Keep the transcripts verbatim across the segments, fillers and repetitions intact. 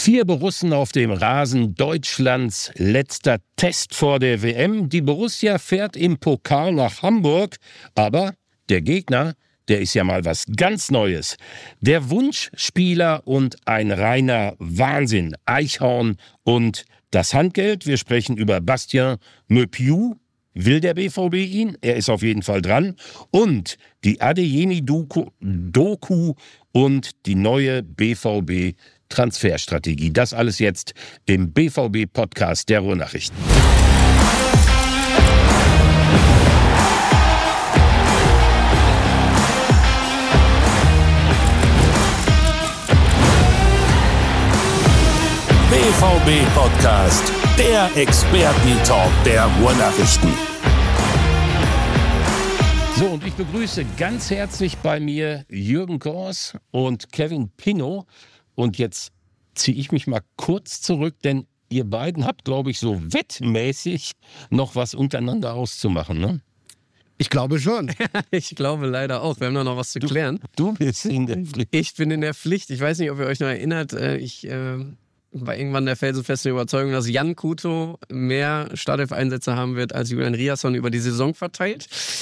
Vier Borussen auf dem Rasen Deutschlands, letzter Test vor der W M. Die Borussia fährt im Pokal nach Hamburg, aber der Gegner, der ist ja mal was ganz Neues. Der Wunschspieler und ein reiner Wahnsinn. Eichhorn und das Handgeld. Wir sprechen über Bastien Meupiou. Will der B V B ihn? Er ist auf jeden Fall dran. Und die Adeyemi-Doku Doku und die neue B V B-Transferstrategie. Das alles jetzt im B V B-Podcast der Ruhrnachrichten. B V B-Podcast, der Experten-Talk der Ruhrnachrichten. So, und ich begrüße ganz herzlich bei mir Jürgen Kors und Kevin Pinnow. Und jetzt ziehe ich mich mal kurz zurück, denn ihr beiden habt, glaube ich, so wettmäßig noch was untereinander auszumachen, ne? Ich glaube schon. Ich glaube leider auch. Wir haben da noch was zu klären. Du, du bist in der Pflicht. Ich bin in der Pflicht. Ich weiß nicht, ob ihr euch noch erinnert. Ich äh, war irgendwann der felsenfesten Überzeugung, dass Jan Kuto mehr Startelf-Einsätze haben wird als Julian Riasson über die Saison verteilt.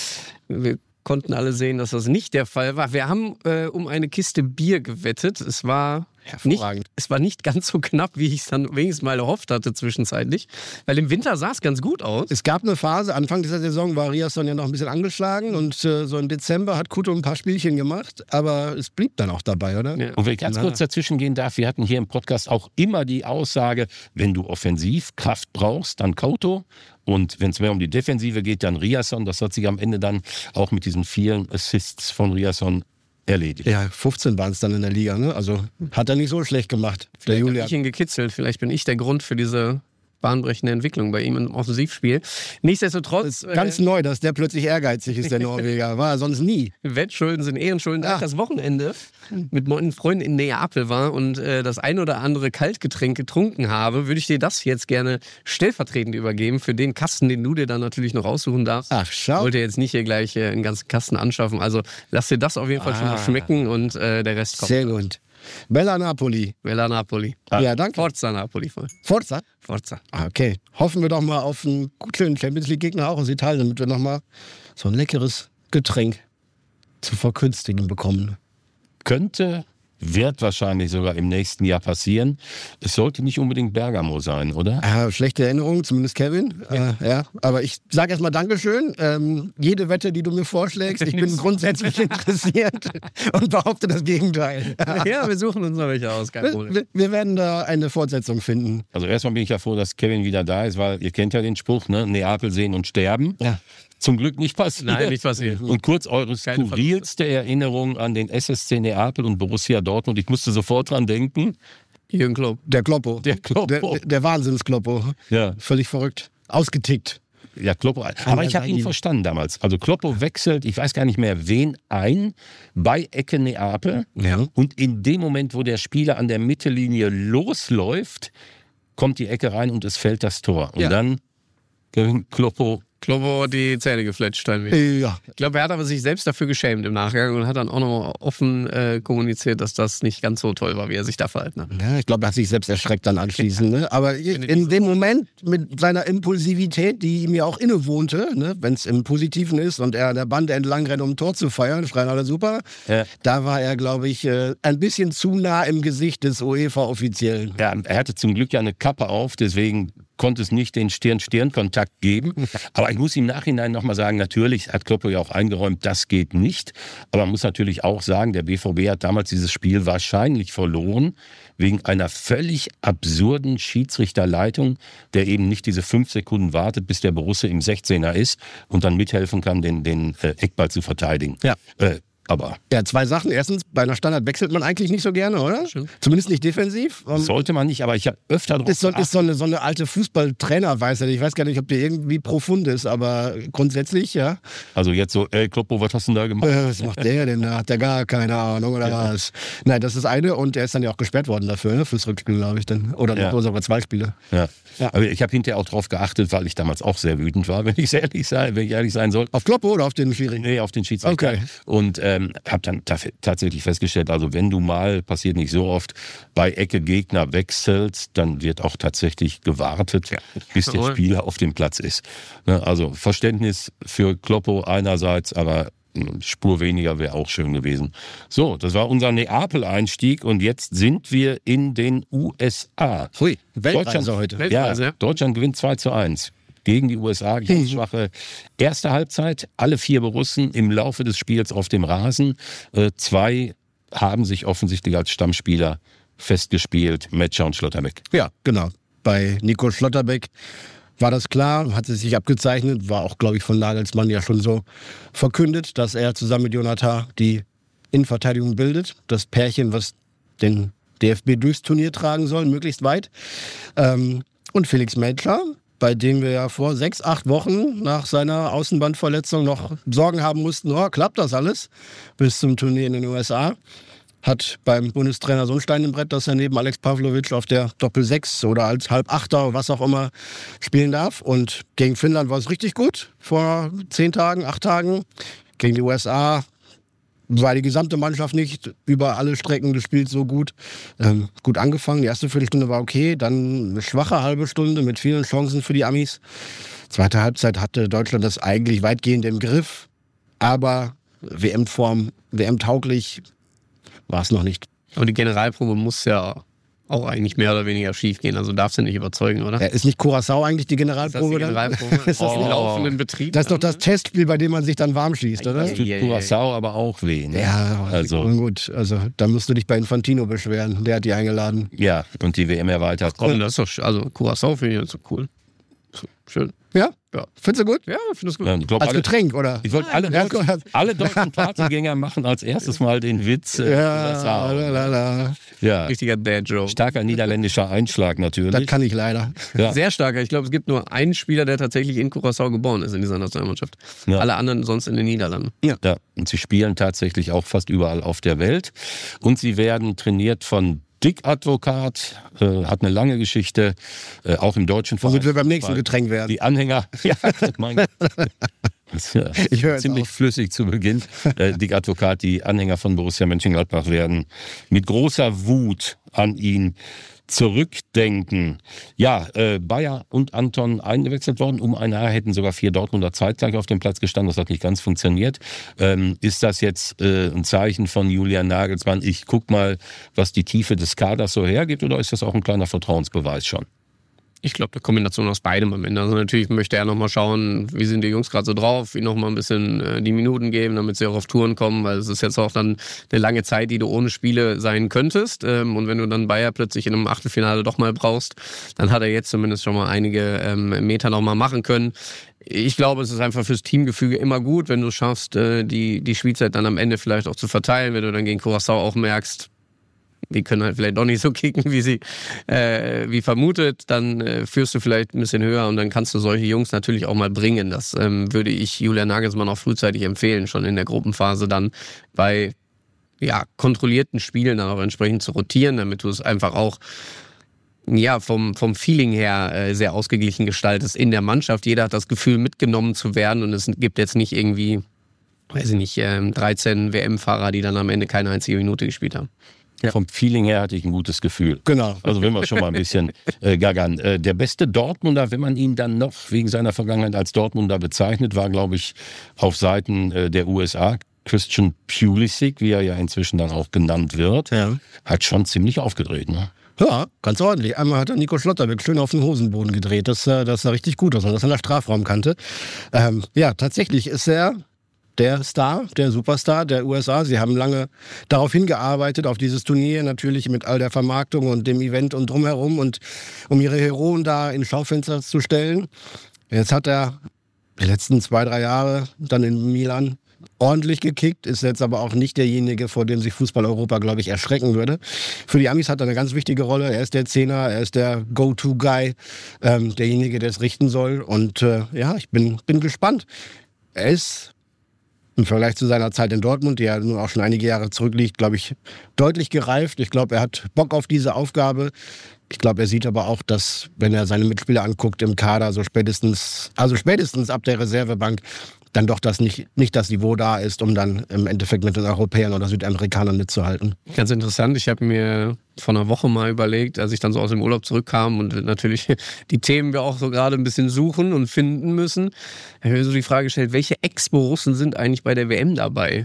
Wir konnten alle sehen, dass das nicht der Fall war. Wir haben äh, um eine Kiste Bier gewettet. Es war nicht, es war nicht ganz so knapp, wie ich es dann wenigstens mal erhofft hatte zwischenzeitlich. Weil im Winter sah es ganz gut aus. Es gab eine Phase, Anfang dieser Saison war Riasson ja noch ein bisschen angeschlagen und äh, so im Dezember hat Kuto ein paar Spielchen gemacht, aber es blieb dann auch dabei, oder? Ja. Und wenn ich ganz kurz dazwischen gehen darf, wir hatten hier im Podcast auch immer die Aussage, wenn du Offensivkraft brauchst, dann Kuto. Und wenn es mehr um die Defensive geht, dann Riasson. Das hat sich am Ende dann auch mit diesen vielen Assists von Riasson erledigt. Ja, fünfzehn waren es dann in der Liga, ne? Also hat er nicht so schlecht gemacht, der Vielleicht Julian. habe ich ihn gekitzelt. Vielleicht bin ich der Grund für diese bahnbrechende Entwicklung bei ihm im Offensivspiel. Nichtsdestotrotz... Das ist ganz äh, neu, dass der plötzlich ehrgeizig ist, der Norweger. War er sonst nie. Wettschulden sind Ehrenschulden. Da Ja. ich das Wochenende mit meinen Freunden in Neapel war und äh, das ein oder andere Kaltgetränk getrunken habe, würde ich dir das jetzt gerne stellvertretend übergeben für den Kasten, den du dir dann natürlich noch raussuchen darfst. Ach, schau. Ich wollte jetzt nicht hier gleich äh, einen ganzen Kasten anschaffen. Also lass dir das auf jeden Fall Ah. schon mal schmecken und äh, der Rest kommt. Sehr gut. Bella Napoli. Bella Napoli. Ah. Ja, danke. Forza Napoli. Forza. Forza. Ah, okay. Hoffen wir doch mal auf einen guten Champions League-Gegner auch aus Italien, damit wir noch mal so ein leckeres Getränk zu verkünstigen bekommen. Könnte, wird wahrscheinlich sogar im nächsten Jahr passieren. Es sollte nicht unbedingt Bergamo sein, oder? Ja, schlechte Erinnerung, zumindest Kevin. Ja. Äh, ja. Aber ich sage erstmal Dankeschön. Ähm, jede Wette, die du mir vorschlägst, ich bin grundsätzlich interessiert und behaupte das Gegenteil. Ja, wir suchen uns noch welche aus, kein Problem. Wir, wir werden da eine Fortsetzung finden. Also erstmal bin ich ja froh, dass Kevin wieder da ist, weil ihr kennt ja den Spruch, ne? Neapel sehen und sterben. Ja. Zum Glück nicht passiert. Nein, nicht passiert. Und kurz eure Keine skurrilste Erinnerung an den S S C Neapel und Borussia Dortmund. Ich musste sofort dran denken. Jürgen Klopp. Der Kloppo. Der Kloppo. Der, der Wahnsinnskloppo. Ja. Völlig verrückt. Ausgetickt. Ja, Kloppo. Aber ich habe ihn verstanden damals. Also Kloppo wechselt, ich weiß gar nicht mehr wen, ein bei Ecke Neapel. Ja. Und in dem Moment, wo der Spieler an der Mittellinie losläuft, kommt die Ecke rein und es fällt das Tor. Und Ja. dann gewinnt Kloppo. Kloppo hat die Zähne gefletscht. Ein wenig. Ja. Ich glaube, er hat aber sich selbst dafür geschämt im Nachgang und hat dann auch noch offen äh, kommuniziert, dass das nicht ganz so toll war, wie er sich da verhalten hat. Ja, ich glaube, er hat sich selbst erschreckt dann anschließend. Ne? Aber in dem Moment mit seiner Impulsivität, die ihm ja auch innewohnte, ne? Wenn es im Positiven ist und er an der Bande entlang rennt, um ein Tor zu feiern, schreien alle super, Ja. da war er, glaube ich, äh, ein bisschen zu nah im Gesicht des UEFA-Offiziellen. Ja, er hatte zum Glück ja eine Kappe auf, deswegen konnte es nicht den Stirn-Stirn-Kontakt geben. Aber ich muss im Nachhinein nochmal sagen, natürlich hat Kloppo ja auch eingeräumt, das geht nicht. Aber man muss natürlich auch sagen, der B V B hat damals dieses Spiel wahrscheinlich verloren, wegen einer völlig absurden Schiedsrichterleitung, der eben nicht diese fünf Sekunden wartet, bis der Borussia im sechzehner ist und dann mithelfen kann, den, den äh, Eckball zu verteidigen. Ja. Äh, aber Ja, zwei Sachen. Erstens, bei einer Standard wechselt man eigentlich nicht so gerne, oder? Stimmt. Zumindest nicht defensiv. Um, sollte man nicht, aber ich habe öfter drauf ist so, geachtet. ist so eine, so eine alte Fußballtrainerweisheit. Ich weiß gar nicht, ob die irgendwie profund ist, aber grundsätzlich, ja. Also jetzt so, ey Kloppo, was hast du denn da gemacht? Äh, Was macht der denn da? Hat der gar keine Ahnung oder ja. was? Nein, das ist das eine und der ist dann ja auch gesperrt worden dafür, ne? Fürs Rückspiel, glaube ich. Dann. Oder Ja. sogar zwei Spiele. Ja. Ja. Aber ich habe hinterher auch drauf geachtet, weil ich damals auch sehr wütend war, wenn ich ehrlich sein, wenn ich ehrlich sein soll. Auf Kloppo oder auf den Schiri? Nee, auf den Schiedsrichter. Okay. Und äh, Ähm, hab dann taf- tatsächlich festgestellt, also wenn du mal, passiert nicht so oft, bei Ecke Gegner wechselst, dann wird auch tatsächlich gewartet, ja. bis der Spieler auf dem Platz ist. Ne, also Verständnis für Kloppo einerseits, aber eine Spur weniger wäre auch schön gewesen. So, das war unser Neapel-Einstieg und jetzt sind wir in den U S A. Hui, Weltreise Deutschland, heute. Weltreise, ja, Deutschland gewinnt zwei zu eins. Gegen die U S A, ganz schwache erste Halbzeit. Alle vier Borussen im Laufe des Spiels auf dem Rasen. Äh, zwei haben sich offensichtlich als Stammspieler festgespielt, Metscher und Schlotterbeck. Ja, genau. Bei Nico Schlotterbeck war das klar, hat es sich abgezeichnet, war auch, glaube ich, von Nagelsmann ja schon so verkündet, dass er zusammen mit Jonathan die Innenverteidigung bildet. Das Pärchen, was den D F B durchs Turnier tragen soll, möglichst weit. Ähm, und Felix Metscher, bei dem wir ja vor sechs, acht Wochen nach seiner Außenbandverletzung noch Sorgen haben mussten, oh, klappt das alles bis zum Turnier in den U S A. Hat beim Bundestrainer so ein Stein im Brett, dass er neben Alex Pavlovic auf der Doppel-Sechs oder als Halbachter, was auch immer, spielen darf. Und gegen Finnland war es richtig gut, vor zehn Tagen, acht Tagen. Gegen die U S A war die gesamte Mannschaft nicht über alle Strecken des Spiels so gut. Ähm, gut angefangen, die erste Viertelstunde war okay, dann eine schwache halbe Stunde mit vielen Chancen für die Amis. Zweite Halbzeit hatte Deutschland das eigentlich weitgehend im Griff, aber W M-Form, W M-tauglich war es noch nicht. Aber die Generalprobe muss ja auch eigentlich mehr oder weniger schief gehen, also darfst du nicht überzeugen, oder? Ja, ist nicht Curaçao eigentlich die Generalprobe? Ist das die Generalprobe? ist das oh. im laufenden Betrieb? Das ist doch das Testspiel, bei dem man sich dann warm schießt, oder? Das tut Curaçao aber auch weh. Ne? Ja, also gut. Also da musst du dich bei Infantino beschweren. Der hat die eingeladen. Ja, und die W M erweitert. Ach komm, das ist doch, also Curaçao finde ich jetzt so cool. Schön. Ja? Ja. Findest du gut? Ja, ich finde es gut. Ja, ich glaub, als alle, Getränk, oder? Ich wollte alle, Ja, Deutschen, alle deutschen Partygänger machen als erstes mal den Witz. Äh, ja, lalala. ja, Richtiger Dad-Joke. starker niederländischer Einschlag natürlich. Das kann ich leider. Ja. Sehr starker. Ich glaube, es gibt nur einen Spieler, der tatsächlich in Curaçao geboren ist in dieser Nationalmannschaft. Ja. Alle anderen sonst in den Niederlanden. Ja. ja, und sie spielen tatsächlich auch fast überall auf der Welt. Und sie werden trainiert von Dick Advokat, äh, hat eine lange Geschichte, äh, auch im deutschen Verein. Womit wir beim nächsten Getränk werden. Die Anhänger, ja, mein Gott. Das ist ja Ich höre ziemlich auf. flüssig zu Beginn. Äh, Dick Advokat, die Anhänger von Borussia Mönchengladbach werden mit großer Wut an ihn zurückdenken. Ja, äh, Bayer und Anton eingewechselt worden. Um ein Haar hätten sogar vier Dortmunder zeitgleich auf dem Platz gestanden. Das hat nicht ganz funktioniert. Ähm, ist das jetzt äh, ein Zeichen von Julian Nagelsmann? Ich guck mal, was die Tiefe des Kaders so hergibt, oder ist das auch ein kleiner Vertrauensbeweis schon? Ich glaube, eine Kombination aus beidem am Ende. Also natürlich möchte er nochmal schauen, wie sind die Jungs gerade so drauf, ihnen nochmal ein bisschen äh, die Minuten geben, damit sie auch auf Touren kommen, weil es ist jetzt auch dann eine lange Zeit, die du ohne Spiele sein könntest. Ähm, und wenn du dann Bayer plötzlich in einem Achtelfinale doch mal brauchst, dann hat er jetzt zumindest schon mal einige ähm, Meter nochmal machen können. Ich glaube, es ist einfach fürs Teamgefüge immer gut, wenn du schaffst, äh, die, die Spielzeit dann am Ende vielleicht auch zu verteilen, wenn du dann gegen Curaçao auch merkst, die können halt vielleicht doch nicht so kicken, wie sie äh, wie vermutet. Dann äh, führst du vielleicht ein bisschen höher und dann kannst du solche Jungs natürlich auch mal bringen. Das ähm, würde ich Julian Nagelsmann auch frühzeitig empfehlen, schon in der Gruppenphase dann bei ja, kontrollierten Spielen dann auch entsprechend zu rotieren, damit du es einfach auch ja, vom, vom Feeling her äh, sehr ausgeglichen gestaltest in der Mannschaft. Jeder hat das Gefühl, mitgenommen zu werden und es gibt jetzt nicht irgendwie, weiß ich nicht, äh, dreizehn W M-Fahrer, die dann am Ende keine einzige Minute gespielt haben. Ja. Vom Feeling her hatte ich ein gutes Gefühl. Genau. Also wenn wir schon mal ein bisschen äh, gaggern. Äh, der beste Dortmunder, wenn man ihn dann noch wegen seiner Vergangenheit als Dortmunder bezeichnet, war, glaube ich, auf Seiten äh, der U S A. Christian Pulisic, wie er ja inzwischen dann auch genannt wird, Ja. hat schon ziemlich aufgedreht. Ne? Ja, ganz ordentlich. Einmal hat er Nico Schlotterbeck schön auf den Hosenboden gedreht. Das, äh, das sah richtig gut aus. Und das an der Strafraumkante. Ähm, ja, tatsächlich ist er der Star, der Superstar der U S A. Sie haben lange darauf hingearbeitet, auf dieses Turnier, natürlich mit all der Vermarktung und dem Event und drumherum, und um ihre Heroen da in Schaufenster zu stellen. Jetzt hat er die letzten zwei, drei Jahre dann in Milan ordentlich gekickt, ist jetzt aber auch nicht derjenige, vor dem sich Fußball-Europa, glaube ich, erschrecken würde. Für die Amis hat er eine ganz wichtige Rolle. Er ist der Zehner, er ist der Go-To-Guy, ähm, derjenige, der es richten soll. Und äh, ja, ich bin, bin gespannt. Er ist im Vergleich zu seiner Zeit in Dortmund, die ja nun auch schon einige Jahre zurückliegt, glaube ich, deutlich gereift. Ich glaube, er hat Bock auf diese Aufgabe. Ich glaube, er sieht aber auch, dass, wenn er seine Mitspieler anguckt im Kader, so spätestens, also spätestens ab der Reservebank, dann doch das nicht, nicht das Niveau da ist, um dann im Endeffekt mit den Europäern oder Südamerikanern mitzuhalten. Ganz interessant, ich habe mir vor einer Woche mal überlegt, als ich dann so aus dem Urlaub zurückkam und natürlich die Themen wir auch so gerade ein bisschen suchen und finden müssen, habe ich mir so die Frage gestellt, welche Ex-Borussen sind eigentlich bei der W M dabei?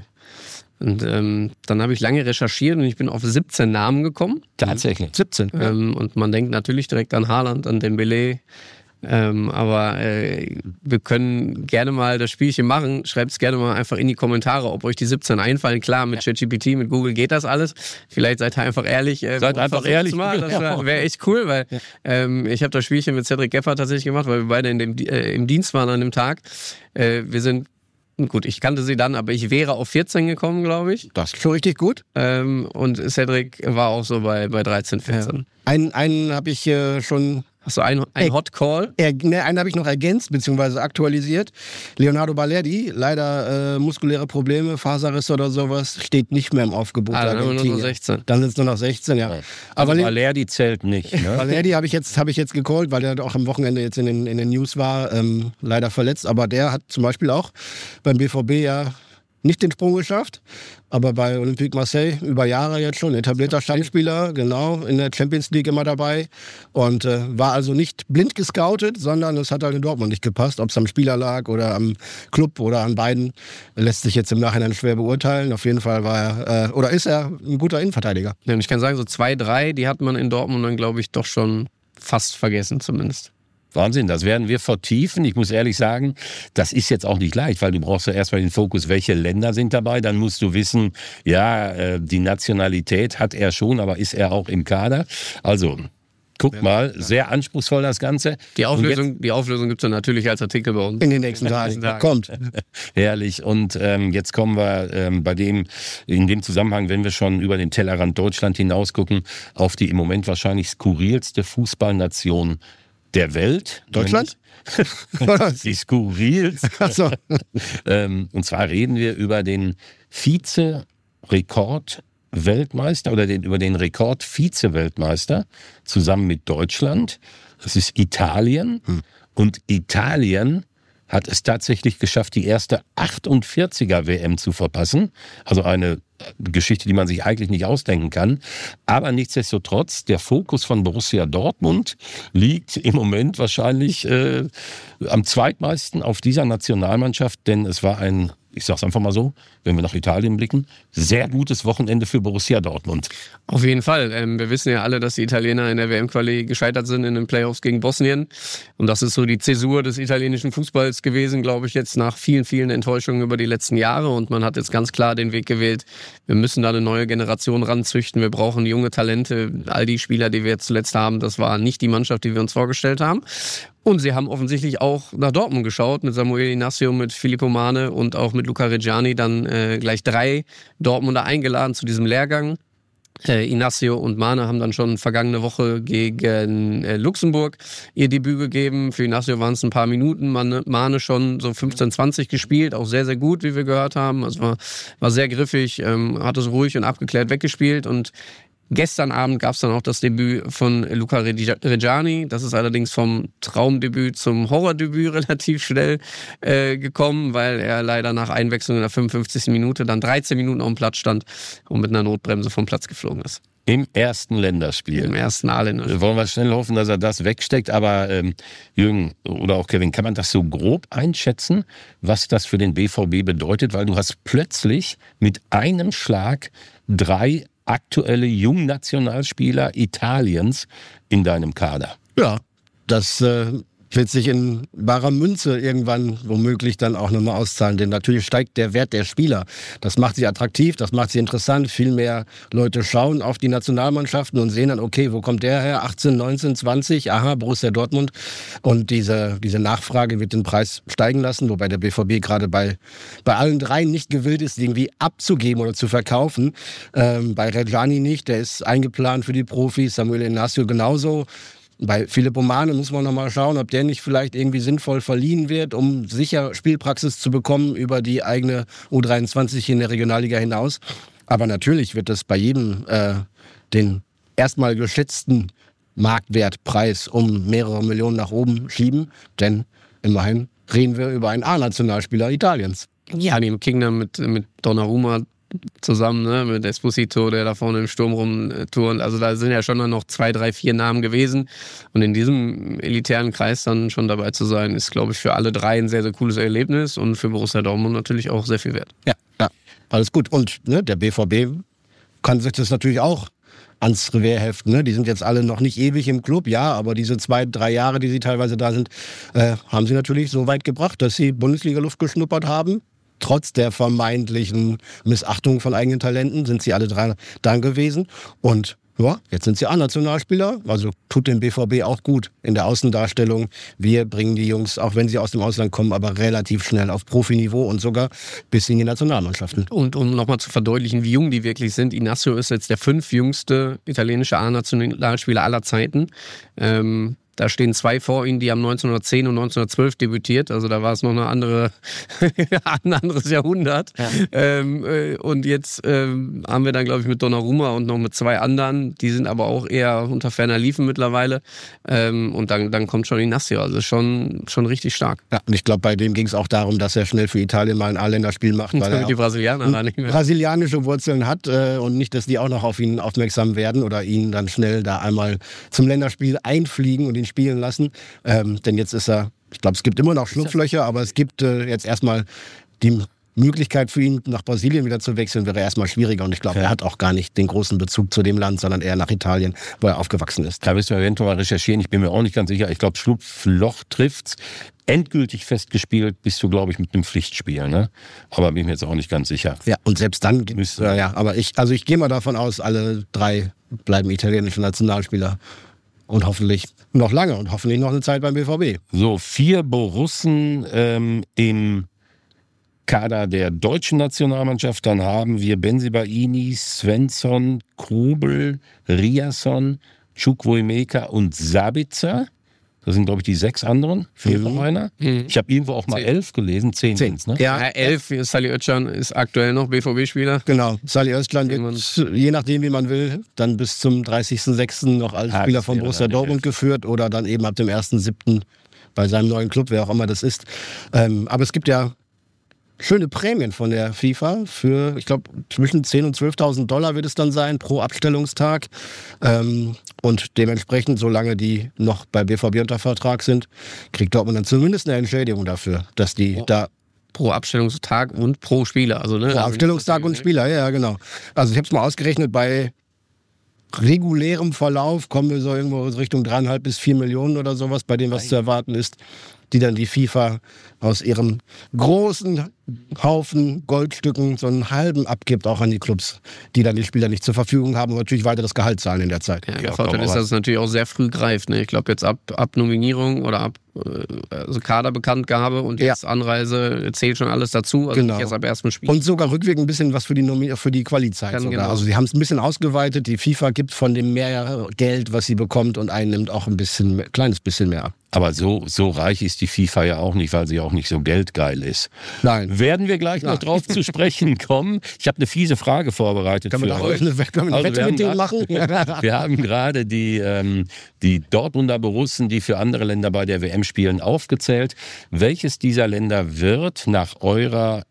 Und ähm, dann habe ich lange recherchiert und ich bin auf siebzehn Namen gekommen. Tatsächlich. siebzehn. Ähm, und man denkt natürlich direkt an Haaland, an Dembélé. Ähm, aber äh, wir können gerne mal das Spielchen machen. Schreibt es gerne mal einfach in die Kommentare, ob euch die siebzehn einfallen. Klar, mit ChatGPT, mit Google geht das alles. Vielleicht seid ihr einfach ehrlich. Äh, Seid einfach ehrlich. Mal. Das wäre wär echt cool, weil ja. ähm, ich habe das Spielchen mit Cedric Gebhardt tatsächlich gemacht, weil wir beide in dem, äh, im Dienst waren an dem Tag. Äh, wir sind Gut, ich kannte sie dann, aber ich wäre auf vierzehn gekommen, glaube ich. Das ist schon richtig gut. Ähm, und Cedric war auch so bei, bei dreizehn, vierzehn. Ja. Einen, einen habe ich äh, schon... Hast du einen, einen Hot Call? Er, ne, einen habe ich noch ergänzt bzw. aktualisiert. Leonardo Balerdi, leider äh, muskuläre Probleme, Faserrisse oder sowas, steht nicht mehr im Aufgebot. Ah, dann haben wir nur noch sechzehn. Dann sind es nur noch sechzehn, ja. Also aber Balerdi zählt nicht. Ne? Balerdi habe ich jetzt, hab ich jetzt gecallt, weil er auch am Wochenende jetzt in den, in den News war, ähm, leider verletzt. Aber der hat zum Beispiel auch beim B V B ja nicht den Sprung geschafft, aber bei Olympique Marseille über Jahre jetzt schon etablierter Stammspieler, genau, in der Champions League immer dabei und äh, war also nicht blind gescoutet, sondern es hat halt in Dortmund nicht gepasst, ob es am Spieler lag oder am Club oder an beiden, lässt sich jetzt im Nachhinein schwer beurteilen. Auf jeden Fall war er, äh, oder ist er ein guter Innenverteidiger. Ja, und ich kann sagen, so zwei, drei, die hat man in Dortmund dann, glaube ich, doch schon fast vergessen zumindest. Wahnsinn, das werden wir vertiefen. Ich muss ehrlich sagen, das ist jetzt auch nicht leicht, weil du brauchst ja erstmal den Fokus, welche Länder sind dabei. Dann musst du wissen, ja, die Nationalität hat er schon, aber ist er auch im Kader? Also, guck ja, mal, ja. Sehr anspruchsvoll das Ganze. Die Auflösung, jetzt, die Auflösung gibt es dann natürlich als Artikel bei uns. In den nächsten Tagen. Tagen. Kommt. Herrlich. Und ähm, jetzt kommen wir ähm, bei dem, in dem Zusammenhang, wenn wir schon über den Tellerrand Deutschland hinaus gucken, auf die im Moment wahrscheinlich skurrilste Fußballnation der Welt. Deutschland? Die skurril. So. ähm, und zwar reden wir über den Vize-Rekord-Weltmeister oder den, über den Rekord-Vize-Weltmeister zusammen mit Deutschland. Das ist Italien. Hm. Und Italien hat es tatsächlich geschafft, die erste achtundvierziger W M zu verpassen. Also eine Geschichte, die man sich eigentlich nicht ausdenken kann. Aber nichtsdestotrotz, der Fokus von Borussia Dortmund liegt im Moment wahrscheinlich äh, am zweitmeisten auf dieser Nationalmannschaft, denn es war ein, ich sag's einfach mal so, wenn wir nach Italien blicken, sehr gutes Wochenende für Borussia Dortmund. Auf jeden Fall. Ähm, wir wissen ja alle, dass die Italiener in der W M-Quali gescheitert sind in den Playoffs gegen Bosnien. Und das ist so die Zäsur des italienischen Fußballs gewesen, glaube ich, jetzt nach vielen, vielen Enttäuschungen über die letzten Jahre. Und man hat jetzt ganz klar den Weg gewählt, wir müssen da eine neue Generation ranzüchten. Wir brauchen junge Talente. All die Spieler, die wir jetzt zuletzt haben, das war nicht die Mannschaft, die wir uns vorgestellt haben. Und sie haben offensichtlich auch nach Dortmund geschaut, mit Samuel Inacio, mit Filippo Mane und auch mit Luca Reggiani, dann äh, gleich drei Dortmunder eingeladen zu diesem Lehrgang. Äh, Inacio und Mane haben dann schon vergangene Woche gegen äh, Luxemburg ihr Debüt gegeben. Für Inacio waren es ein paar Minuten, Mane, Mane schon so fünfzehn, zwanzig gespielt, auch sehr, sehr gut, wie wir gehört haben. Also war, war sehr griffig, ähm, hat es ruhig und abgeklärt weggespielt und gestern Abend gab es dann auch das Debüt von Luca Reggiani. Das ist allerdings vom Traumdebüt zum Horrordebüt relativ schnell äh, gekommen, weil er leider nach Einwechslung in der fünfundfünfzigsten Minute dann dreizehn Minuten auf dem Platz stand und mit einer Notbremse vom Platz geflogen ist. Im ersten Länderspiel. Im ersten A-Länderspiel. Wollen wir schnell hoffen, dass er das wegsteckt. Aber ähm, Jürgen oder auch Kevin, kann man das so grob einschätzen, was das für den B V B bedeutet? Weil du hast plötzlich mit einem Schlag drei aktuelle Jungnationalspieler Italiens in deinem Kader. Ja, das äh, wird sich in barer Münze irgendwann womöglich dann auch nochmal auszahlen. Denn natürlich steigt der Wert der Spieler. Das macht sie attraktiv, das macht sie interessant. Viel mehr Leute schauen auf die Nationalmannschaften und sehen dann, okay, wo kommt der her? achtzehn, neunzehn, zwanzig, aha, Borussia Dortmund. Und diese, diese Nachfrage wird den Preis steigen lassen, wobei der B V B gerade bei, bei allen dreien nicht gewillt ist, irgendwie abzugeben oder zu verkaufen. Ähm, bei Reggiani nicht, der ist eingeplant für die Profis, Samuel Inacio genauso. Bei Filippo Mane muss man noch mal schauen, ob der nicht vielleicht irgendwie sinnvoll verliehen wird, um sicher Spielpraxis zu bekommen über die eigene U dreiundzwanzig in der Regionalliga hinaus. Aber natürlich wird das bei jedem äh, den erstmal geschätzten Marktwertpreis um mehrere Millionen nach oben schieben, denn immerhin reden wir über einen A-Nationalspieler Italiens. Ja, die im Kingdom mit, mit Donnarumma zusammen, ne, mit Esposito, der da vorne im Sturm rumturnt. Also da sind ja schon noch zwei, drei, vier Namen gewesen. Und in diesem elitären Kreis dann schon dabei zu sein, ist, glaube ich, für alle drei ein sehr, sehr cooles Erlebnis und für Borussia Dortmund natürlich auch sehr viel wert. Ja, ja, alles gut. Und ne, der B V B kann sich das natürlich auch ans Revier heften. Ne? Die sind jetzt alle noch nicht ewig im Club, ja, aber diese zwei, drei Jahre, die sie teilweise da sind, äh, haben sie natürlich so weit gebracht, dass sie Bundesliga-Luft geschnuppert haben. Trotz der vermeintlichen Missachtung von eigenen Talenten sind sie alle drei da gewesen. Und ja, jetzt sind sie A-Nationalspieler. Also tut dem B V B auch gut in der Außendarstellung. Wir bringen die Jungs, auch wenn sie aus dem Ausland kommen, aber relativ schnell auf Profiniveau und sogar bis in die Nationalmannschaften. Und um nochmal zu verdeutlichen, wie jung die wirklich sind, Inacio ist jetzt der fünfjüngste italienische A-Nationalspieler aller Zeiten. Ähm Da stehen zwei vor ihnen, die haben neunzehnhundertzehn und neunzehnhundertzwölf debütiert. Also da war es noch eine andere, ein anderes Jahrhundert. Ja. Ähm, äh, und jetzt ähm, haben wir dann, glaube ich, mit Donnarumma und noch mit zwei anderen. Die sind aber auch eher unter ferner Liefen mittlerweile. Ähm, und dann, dann kommt schon Inacio. Also schon, schon richtig stark. Ja, und ich glaube, bei dem ging es auch darum, dass er schnell für Italien mal ein A-Länderspiel macht. Weil er die Brasilianer da nicht mehr. Brasilianische Wurzeln hat äh, und nicht, dass die auch noch auf ihn aufmerksam werden oder ihn dann schnell da einmal zum Länderspiel einfliegen und ihn spielen lassen. Ähm, denn jetzt ist er, ich glaube, es gibt immer noch Schlupflöcher, aber es gibt äh, jetzt erstmal die Möglichkeit für ihn, nach Brasilien wieder zu wechseln, wäre erstmal schwieriger. Und ich glaube, ja. er hat auch gar nicht den großen Bezug zu dem Land, sondern eher nach Italien, wo er aufgewachsen ist. Da müssen wir eventuell mal recherchieren. Ich bin mir auch nicht ganz sicher. Ich glaube, Schlupfloch trifft's. Endgültig festgespielt bist du, glaube ich, mit einem Pflichtspiel. Ne? Aber bin ich mir jetzt auch nicht ganz sicher. Ja, und selbst dann gibt's, äh, ja, aber ich, also ich gehe mal davon aus, alle drei bleiben italienische Nationalspieler. Und hoffentlich noch lange und hoffentlich noch eine Zeit beim B V B. So, vier Borussen ähm, im Kader der deutschen Nationalmannschaft. Dann haben wir Bensebaini, Svensson, Krubel, Riasson, Chukwuemeka und Sabitzer. Das sind, glaube ich, die sechs anderen. Fehlt noch einer. Mhm. Ich habe irgendwo auch mal zehn. elf gelesen. Zehn, Zehn. Ne? Ja, ja, elf. Salih Özcan ist aktuell noch B V B-Spieler. Genau. Salih Özcan wird, je nachdem, wie man will, dann bis zum dreißigsten sechsten noch als ah, Spieler von Borussia Dortmund geführt oder dann eben ab dem ersten siebten bei seinem neuen Club, wer auch immer das ist. Ähm, aber es gibt ja schöne Prämien von der FIFA für, ich glaube, zwischen zehntausend und zwölftausend Dollar wird es dann sein pro Abstellungstag. Ähm, und dementsprechend, solange die noch bei B V B unter Vertrag sind, kriegt Dortmund dann zumindest eine Entschädigung dafür, dass die pro, da... Pro Abstellungstag und pro Spieler. Also, ne? Pro Abstellungstag und Spieler, ja, genau. Also ich habe es mal ausgerechnet, bei regulärem Verlauf kommen wir so irgendwo Richtung dreieinhalb bis vier Millionen oder sowas, bei dem, was zu erwarten ist, die dann die FIFA aus ihrem großen Haufen Goldstücken so einen halben abgibt, auch an die Clubs, die dann die Spieler nicht zur Verfügung haben und natürlich weiter das Gehalt zahlen in der Zeit. Ja, der Vorteil ist, dass es natürlich auch sehr früh greift. Ne? Ich glaube jetzt ab, ab Nominierung oder ab also Kaderbekanntgabe und jetzt ja. Anreise zählt schon alles dazu. Also genau. nicht erst ab ersten Spiel. Und sogar rückwirkend ein bisschen was für die, Nomi- für die Quali-Zeit. Genau. Also sie haben es ein bisschen ausgeweitet. Die FIFA gibt von dem mehr Geld, was sie bekommt und einnimmt, auch ein bisschen, ein kleines bisschen mehr ab. Aber so, so reich ist die FIFA ja auch nicht, weil sie auch nicht so geldgeil ist. Nein. Werden wir gleich noch drauf zu sprechen kommen. Ich habe eine fiese Frage vorbereitet Können für wir euch. Eine, können wir eine also Wette mit denen machen? Wir haben gerade die, ähm, die Dortmunder Borussen, die für andere Länder bei der W M spielen, aufgezählt. Welches dieser Länder wird nach eurer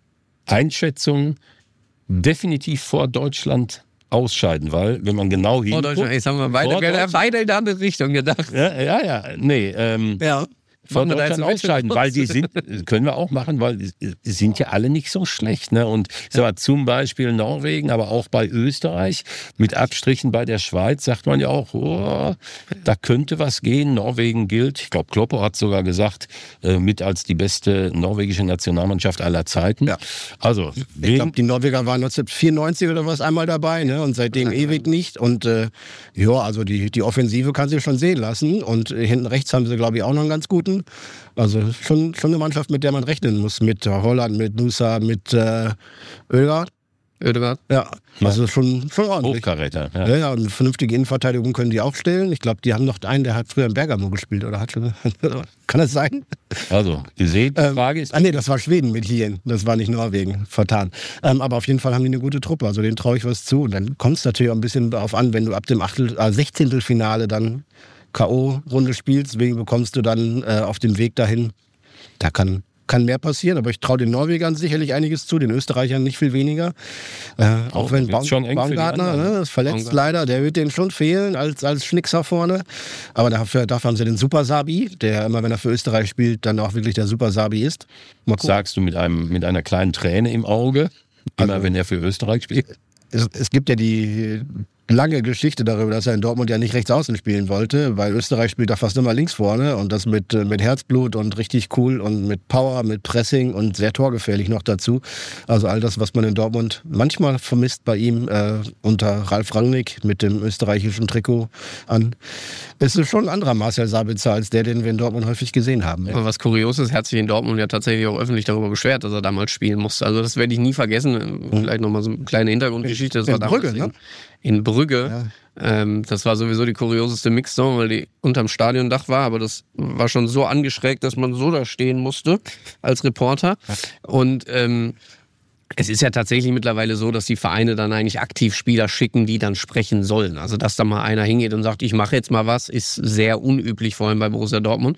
Einschätzung definitiv vor Deutschland ausscheiden, weil wenn man genau hinguckt... Vor Deutschland, jetzt haben wir beide, wir beide in eine andere Richtung gedacht. Ja, ja, ja. Nee, ähm, ja. Von Deutschland ausscheiden, weil die sind, können wir auch machen, weil die sind ja alle nicht so schlecht. Ne? Und ich sag mal, zum Beispiel Norwegen, aber auch bei Österreich, mit Abstrichen bei der Schweiz, sagt man ja auch, oh, da könnte was gehen. Norwegen gilt, ich glaube, Kloppo hat sogar gesagt, äh, mit als die beste norwegische Nationalmannschaft aller Zeiten. Ja. Also, ich glaube, die Norweger waren neunzehnhundertvierundneunzig oder was einmal dabei, ne? Und seitdem ja, ewig nicht. Und äh, ja, also die, die Offensive kann sie schon sehen lassen. Und äh, hinten rechts haben sie, glaube ich, auch noch einen ganz guten. Also schon, schon eine Mannschaft, mit der man rechnen muss. Mit Holland, mit Nusa, mit äh, Ödegaard. Ödegaard? Ja, also schon, schon ordentlich. Hochkaräter. Ja. Ja, ja, und eine vernünftige Innenverteidigung können die auch stellen. Ich glaube, die haben noch einen, der hat früher in Bergamo gespielt. Oder hat schon, kann das sein? Also, ihr seht, die Frage ist... Ähm, ah nee, das war Schweden mit Hien. Das war nicht Norwegen. Vertan. Ähm, aber auf jeden Fall haben die eine gute Truppe. Also denen traue ich was zu. Und dann kommt es natürlich auch ein bisschen darauf an, wenn du ab dem Achtel, äh, Sechzehntelfinale dann K O-Runde spielst, wegen bekommst du dann äh, auf dem Weg dahin Da kann, kann mehr passieren, aber ich traue den Norwegern sicherlich einiges zu, den Österreichern nicht viel weniger. Äh, auch, auch wenn Baum, Baumgartner, ne, das verletzt Baumgartner. leider, der wird denen schon fehlen als, als Schnickser vorne. Aber dafür, dafür haben sie den Super Sabi, der immer, wenn er für Österreich spielt, dann auch wirklich der Super Sabi ist. Sagst du mit, einem, mit einer kleinen Träne im Auge, immer also, wenn er für Österreich spielt? Es, es gibt ja die lange Geschichte darüber, dass er in Dortmund ja nicht rechts außen spielen wollte, weil Österreich spielt da fast immer links vorne und das mit, mit Herzblut und richtig cool und mit Power, mit Pressing und sehr torgefährlich noch dazu. Also all das, was man in Dortmund manchmal vermisst bei ihm äh, unter Ralf Rangnick mit dem österreichischen Trikot an. Es ist schon ein anderer Marcel Sabitzer als der, den wir in Dortmund häufig gesehen haben. Aber was kurios ist, er hat sich in Dortmund ja tatsächlich auch öffentlich darüber beschwert, dass er damals spielen musste. Also das werde ich nie vergessen. Vielleicht nochmal so eine kleine Hintergrundgeschichte. Das in war Brügge, ne? In Brügge. Ja. Ähm, das war sowieso die kurioseste Mixzone, weil die unterm Stadiondach war, aber das war schon so angeschrägt, dass man so da stehen musste als Reporter. Und ähm, es ist ja tatsächlich mittlerweile so, dass die Vereine dann eigentlich aktiv Spieler schicken, die dann sprechen sollen. Also dass da mal einer hingeht und sagt, ich mache jetzt mal was, ist sehr unüblich, vor allem bei Borussia Dortmund.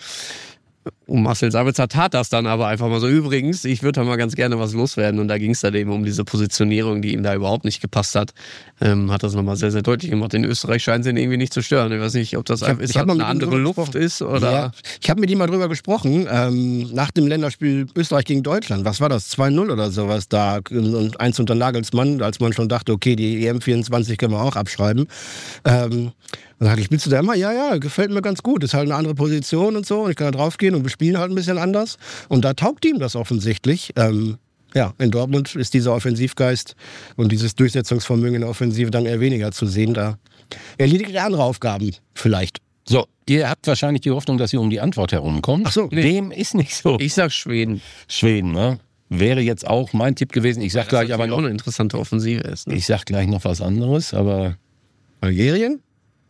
Und Marcel Sabitzer tat das dann aber einfach mal so. Übrigens, ich würde da mal ganz gerne was loswerden. Und da ging es dann eben um diese Positionierung, die ihm da überhaupt nicht gepasst hat. Ähm, hat das nochmal sehr, sehr deutlich gemacht. In Österreich scheint es ihn irgendwie nicht zu stören. Ich weiß nicht, ob das ich hab, ist, ich hab eine andere Luft gesprochen. ist. Oder? Ja, ich habe mit ihm mal drüber gesprochen. Ähm, nach dem Länderspiel Österreich gegen Deutschland. Was war das? zwei null oder sowas da. Und eins unter Nagelsmann, als man schon dachte, okay, die E M vierundzwanzig können wir auch abschreiben. Ähm, Dann sagte ich, spielst du da immer? Ja, ja, gefällt mir ganz gut. Ist halt eine andere Position und so. Und ich kann da drauf gehen und wir spielen halt ein bisschen anders. Und da taugt ihm das offensichtlich. Ähm, ja, in Dortmund ist dieser Offensivgeist und dieses Durchsetzungsvermögen in der Offensive dann eher weniger zu sehen. Da erledigt er andere Aufgaben vielleicht. So, ihr habt wahrscheinlich die Hoffnung, dass ihr um die Antwort herumkommt. Ach so. Nee. Dem ist nicht so. Ich sag Schweden. Schweden, ne? Wäre jetzt auch mein Tipp gewesen. Ich sag das gleich aber noch auch eine interessante Offensive ist. Ne? Ich sag gleich noch was anderes, aber Algerien?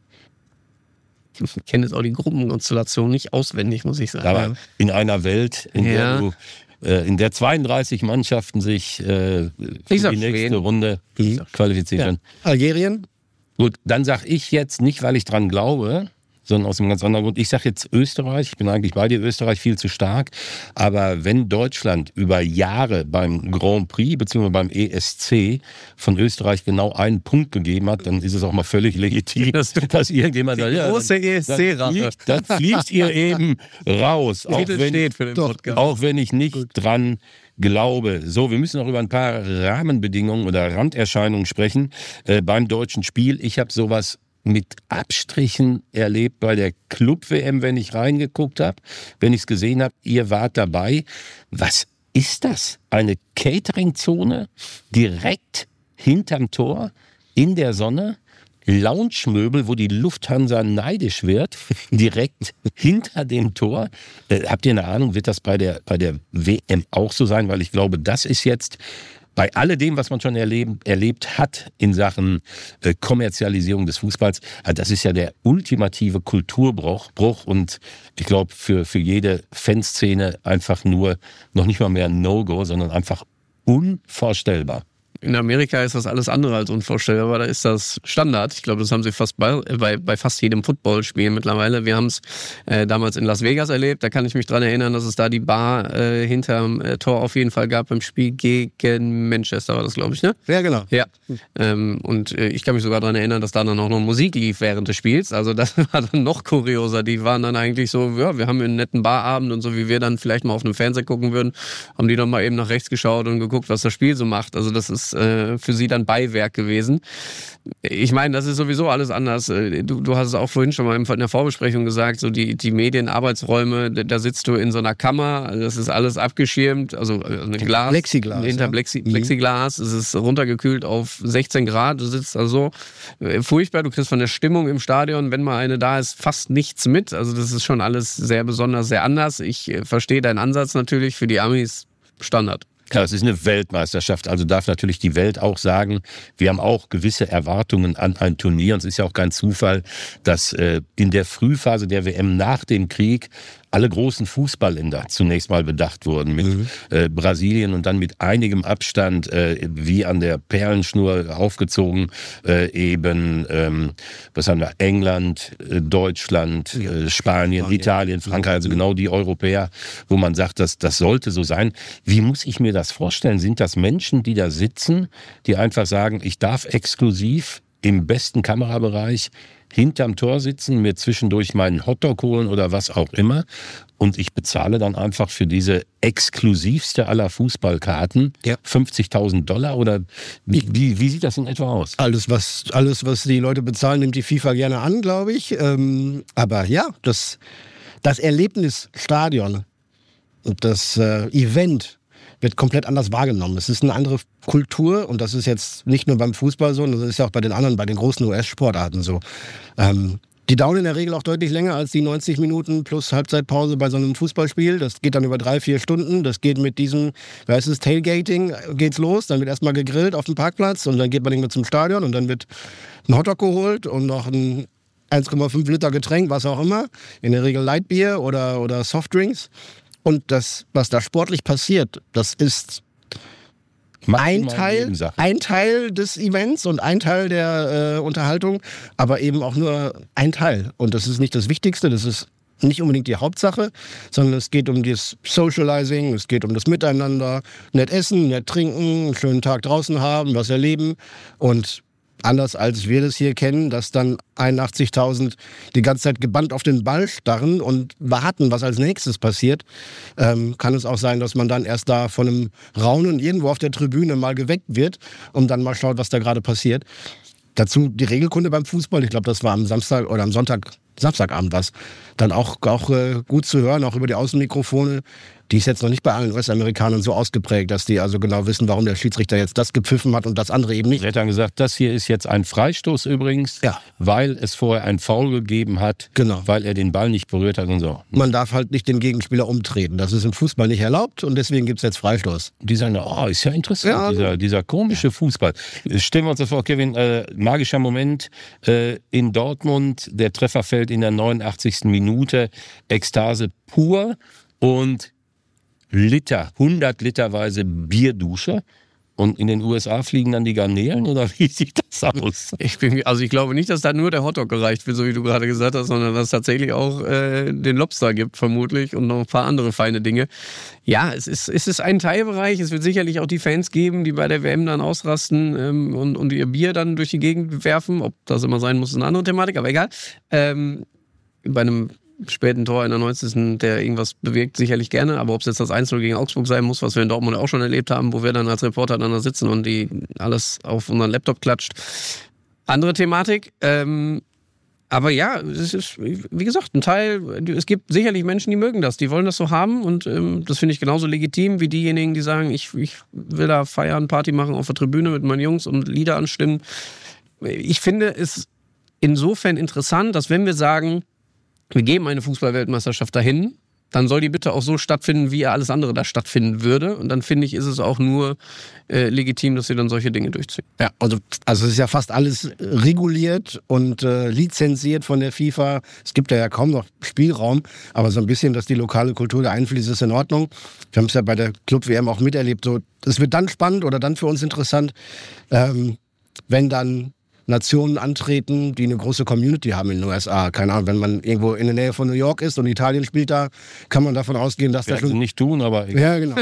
Ich kenne jetzt auch die Gruppenkonstellation nicht auswendig, muss ich sagen. Aber in einer Welt, in ja. der du, äh, in der zweiunddreißig Mannschaften sich äh, für die nächste Schweden. Runde Mhm. qualifizieren. Ja. Algerien? Gut, dann sag ich jetzt nicht, weil ich dran glaube, sondern aus einem ganz anderen Grund. Ich sage jetzt Österreich, ich bin eigentlich bei dir, Österreich viel zu stark, aber wenn Deutschland über Jahre beim Grand Prix bzw. beim E S C von Österreich genau einen Punkt gegeben hat, dann ist es auch mal völlig legitim, Das- dass irgendjemand sagt, ja, große dann, E S C-Rache. dann fliegt ihr eben raus, auch Titel wenn, steht für den Doch. Podcast. auch wenn ich nicht dran glaube. So, wir müssen noch über ein paar Rahmenbedingungen oder Randerscheinungen sprechen äh, beim deutschen Spiel. Ich habe sowas mit Abstrichen erlebt bei der Club-W M, wenn ich reingeguckt habe, wenn ich es gesehen habe, ihr wart dabei. Was ist das? Eine Catering-Zone direkt hinterm Tor, in der Sonne? Lounge-Möbel, wo die Lufthansa neidisch wird, direkt hinter dem Tor. Äh, habt ihr eine Ahnung, wird das bei der, bei der W M auch so sein? Weil ich glaube, das ist jetzt bei alledem, was man schon erleben, erlebt hat in Sachen äh, Kommerzialisierung des Fußballs, äh, das ist ja der ultimative Kulturbruch. Bruch und ich glaube, für, für jede Fanszene einfach nur noch nicht mal mehr ein No-Go, sondern einfach unvorstellbar. In Amerika ist das alles andere als unvorstellbar, aber da ist das Standard. Ich glaube, das haben sie fast bei, bei, bei fast jedem Footballspiel mittlerweile. Wir haben es äh, damals in Las Vegas erlebt. Da kann ich mich dran erinnern, dass es da die Bar äh, hinterm äh, Tor auf jeden Fall gab beim Spiel gegen Manchester, war das, glaube ich, ne? Ja, genau. Ja. Ähm, und äh, ich kann mich sogar daran erinnern, dass da dann auch noch Musik lief während des Spiels. Also das war dann noch kurioser. Die waren dann eigentlich so, ja, wir haben einen netten Barabend und so, wie wir dann vielleicht mal auf einem Fernseher gucken würden, haben die dann mal eben nach rechts geschaut und geguckt, was das Spiel so macht. Also das ist äh, für sie dann Beiwerk gewesen. Ich meine, das ist sowieso alles anders. Du, du hast es auch vorhin schon mal in der Vorbesprechung gesagt, so die, die Medienarbeitsräume, da sitzt du in so einer Kammer, das ist alles abgeschirmt, also ein Glas, Plexiglas, hinter ja. Plexi, Mhm. Plexiglas, es ist runtergekühlt auf sechzehn Grad, du sitzt also äh, furchtbar, du kriegst von der Stimmung im Stadion, wenn mal eine da ist, fast nichts mit, also das ist schon alles sehr besonders, sehr anders. Ich äh, verstehe deinen Ansatz natürlich, für die Amis Standard. Klar, es ist eine Weltmeisterschaft, also darf natürlich die Welt auch sagen, wir haben auch gewisse Erwartungen an ein Turnier. Und es ist ja auch kein Zufall, dass äh, in der Frühphase der W M nach dem Krieg alle großen Fußballländer zunächst mal bedacht wurden. Mit mhm. äh, Brasilien und dann mit einigem Abstand, äh, wie an der Perlenschnur aufgezogen, äh, eben, ähm, was haben wir, England, äh, Deutschland, äh, Spanien, Spanien, Italien, Frankreich, also genau die Europäer, wo man sagt, dass das sollte so sein. Wie muss ich mir das vorstellen? Sind das Menschen, die da sitzen, die einfach sagen, ich darf exklusiv im besten Kamerabereich hinterm Tor sitzen, mir zwischendurch meinen Hotdog holen oder was auch immer und ich bezahle dann einfach für diese exklusivste aller Fußballkarten ja. fünfzigtausend Dollar oder wie, wie, wie sieht das in etwa aus? Alles was, alles, was die Leute bezahlen, nimmt die FIFA gerne an, glaube ich. Ähm, aber ja, das, das Erlebnisstadion und das äh, Event wird komplett anders wahrgenommen. Es ist eine andere Kultur und das ist jetzt nicht nur beim Fußball so, das ist ja auch bei den anderen, bei den großen U S-Sportarten so. Ähm, die dauern in der Regel auch deutlich länger als die neunzig Minuten plus Halbzeitpause bei so einem Fußballspiel. Das geht dann über drei, vier Stunden. Das geht mit diesem, wie heißt es, Tailgating geht's los. Dann wird erstmal gegrillt auf dem Parkplatz und dann geht man nicht mehr zum Stadion und dann wird ein Hotdog geholt und noch ein eins Komma fünf Liter Getränk, was auch immer. In der Regel Lightbier oder, oder Softdrinks. Und das, was da sportlich passiert, das ist ein Teil, ein Teil des Events und ein Teil der äh, Unterhaltung, aber eben auch nur ein Teil. Und das ist nicht das Wichtigste, das ist nicht unbedingt die Hauptsache, sondern es geht um das Socializing, es geht um das Miteinander, nett essen, nett trinken, einen schönen Tag draußen haben, was erleben und anders als wir das hier kennen, dass dann einundachtzigtausend die ganze Zeit gebannt auf den Ball starren und warten, was als nächstes passiert, ähm, kann es auch sein, dass man dann erst da von einem Raunen irgendwo auf der Tribüne mal geweckt wird und dann mal schaut, was da gerade passiert. Dazu die Regelkunde beim Fußball, ich glaube, das war am Samstag oder am Sonntag, Samstagabend was, dann auch, auch äh, gut zu hören, auch über die Außenmikrofone. Die ist jetzt noch nicht bei allen U S-Amerikanern so ausgeprägt, dass die also genau wissen, warum der Schiedsrichter jetzt das gepfiffen hat und das andere eben nicht. Er hat dann gesagt, das hier ist jetzt ein Freistoß übrigens, ja. weil es vorher ein Foul gegeben hat, genau. weil er den Ball nicht berührt hat und so. Man darf halt nicht den Gegenspieler umtreten. Das ist im Fußball nicht erlaubt und deswegen gibt es jetzt Freistoß. Die sagen, oh, ist ja interessant, ja, also dieser, dieser komische Fußball. Stellen wir uns das vor, Kevin, äh, magischer Moment äh, in Dortmund, der Treffer fällt in der neunundachtzigsten Minute, Ekstase pur und Liter, hundert Literweise Bierdusche und in den U S A fliegen dann die Garnelen oder wie sieht das aus? Ich bin, also ich glaube nicht, dass da nur der Hotdog gereicht wird, so wie du gerade gesagt hast, sondern dass es tatsächlich auch äh, den Lobster gibt vermutlich und noch ein paar andere feine Dinge. Ja, es ist, es ist ein Teilbereich, es wird sicherlich auch die Fans geben, die bei der W M dann ausrasten ähm, und, und ihr Bier dann durch die Gegend werfen. Ob das immer sein muss, ist eine andere Thematik, aber egal. Ähm, bei einem späten Tor in der neunzigsten der irgendwas bewirkt, sicherlich gerne. Aber ob es jetzt das eins null gegen Augsburg sein muss, was wir in Dortmund auch schon erlebt haben, wo wir dann als Reporter dann da sitzen und die alles auf unseren Laptop klatscht. Andere Thematik. Ähm, aber ja, es ist, wie gesagt, ein Teil, es gibt sicherlich Menschen, die mögen das, die wollen das so haben und ähm, das finde ich genauso legitim wie diejenigen, die sagen, ich, ich will da feiern, Party machen auf der Tribüne mit meinen Jungs und Lieder anstimmen. Ich finde es insofern interessant, dass wenn wir sagen, wir geben eine Fußball-Weltmeisterschaft dahin, dann soll die bitte auch so stattfinden, wie alles andere da stattfinden würde. Und dann finde ich, ist es auch nur äh, legitim, dass wir dann solche Dinge durchziehen. Ja, also, also es ist ja fast alles reguliert und äh, lizenziert von der FIFA. Es gibt ja, ja kaum noch Spielraum, aber so ein bisschen, dass die lokale Kultur da einfließt, ist in Ordnung. Wir haben es ja bei der Club-W M auch miterlebt. So, es wird dann spannend oder dann für uns interessant, ähm, wenn dann Nationen antreten, die eine große Community haben in den U S A. Keine Ahnung, wenn man irgendwo in der Nähe von New York ist und Italien spielt da, kann man davon ausgehen, dass da schon... nicht tun, aber... Ja, genau.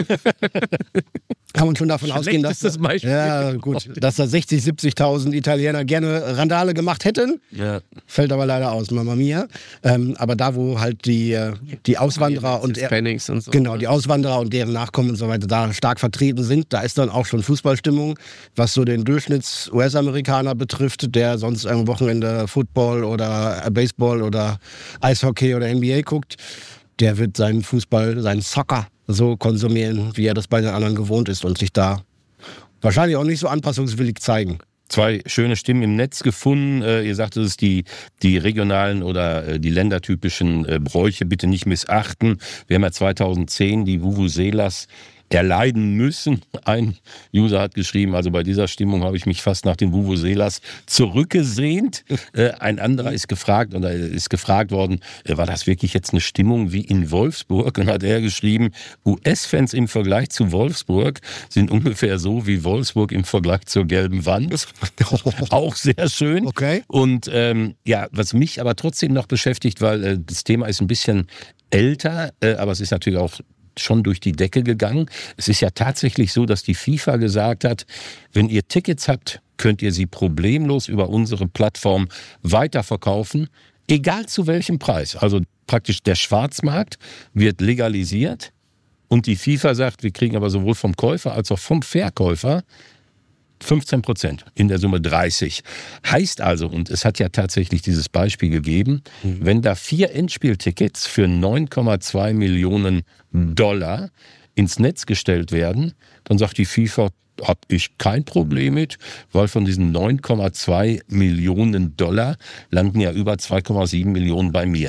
Kann man schon davon ausgehen, dass... Das Beispiel. Ja, gut. Dass da sechzig, siebzigtausend Italiener gerne Randale gemacht hätten. Ja. Fällt aber leider aus, Mamma Mia. Ähm, aber da, wo halt die, die Auswanderer und... Hispanics und so. Genau, die Auswanderer und deren Nachkommen und so weiter da stark vertreten sind, da ist dann auch schon Fußballstimmung, was so den Durchschnitts-U S-Amerikaner betrifft, der sonst am Wochenende Football oder Baseball oder Eishockey oder N B A guckt, der wird seinen Fußball, seinen Soccer so konsumieren, wie er das bei den anderen gewohnt ist und sich da wahrscheinlich auch nicht so anpassungswillig zeigen. Zwei schöne Stimmen im Netz gefunden. Äh, ihr sagt, es ist die, die regionalen oder äh, die ländertypischen äh, Bräuche bitte nicht missachten. Wir haben ja zweitausendzehn die Vuvuzelas erleiden müssen. Ein User hat geschrieben, also bei dieser Stimmung habe ich mich fast nach den Vuvuzelas zurückgesehnt. Äh, ein anderer ist gefragt, oder ist gefragt worden, äh, war das wirklich jetzt eine Stimmung wie in Wolfsburg? Und hat er geschrieben, U S-Fans im Vergleich zu Wolfsburg sind ungefähr so wie Wolfsburg im Vergleich zur gelben Wand. Auch sehr schön. Okay. Und ähm, ja, was mich aber trotzdem noch beschäftigt, weil äh, das Thema ist ein bisschen älter, äh, aber es ist natürlich auch schon durch die Decke gegangen. Es ist ja tatsächlich so, dass die FIFA gesagt hat, wenn ihr Tickets habt, könnt ihr sie problemlos über unsere Plattform weiterverkaufen, egal zu welchem Preis. Also praktisch der Schwarzmarkt wird legalisiert und die FIFA sagt, wir kriegen aber sowohl vom Käufer als auch vom Verkäufer fünfzehn Prozent, in der Summe dreißig. Heißt also, und es hat ja tatsächlich dieses Beispiel gegeben, mhm. wenn da vier Endspieltickets für neun Komma zwei Millionen Dollar ins Netz gestellt werden, dann sagt die FIFA, habe ich kein Problem mit, weil von diesen neun Komma zwei Millionen Dollar landen ja über zwei Komma sieben Millionen bei mir.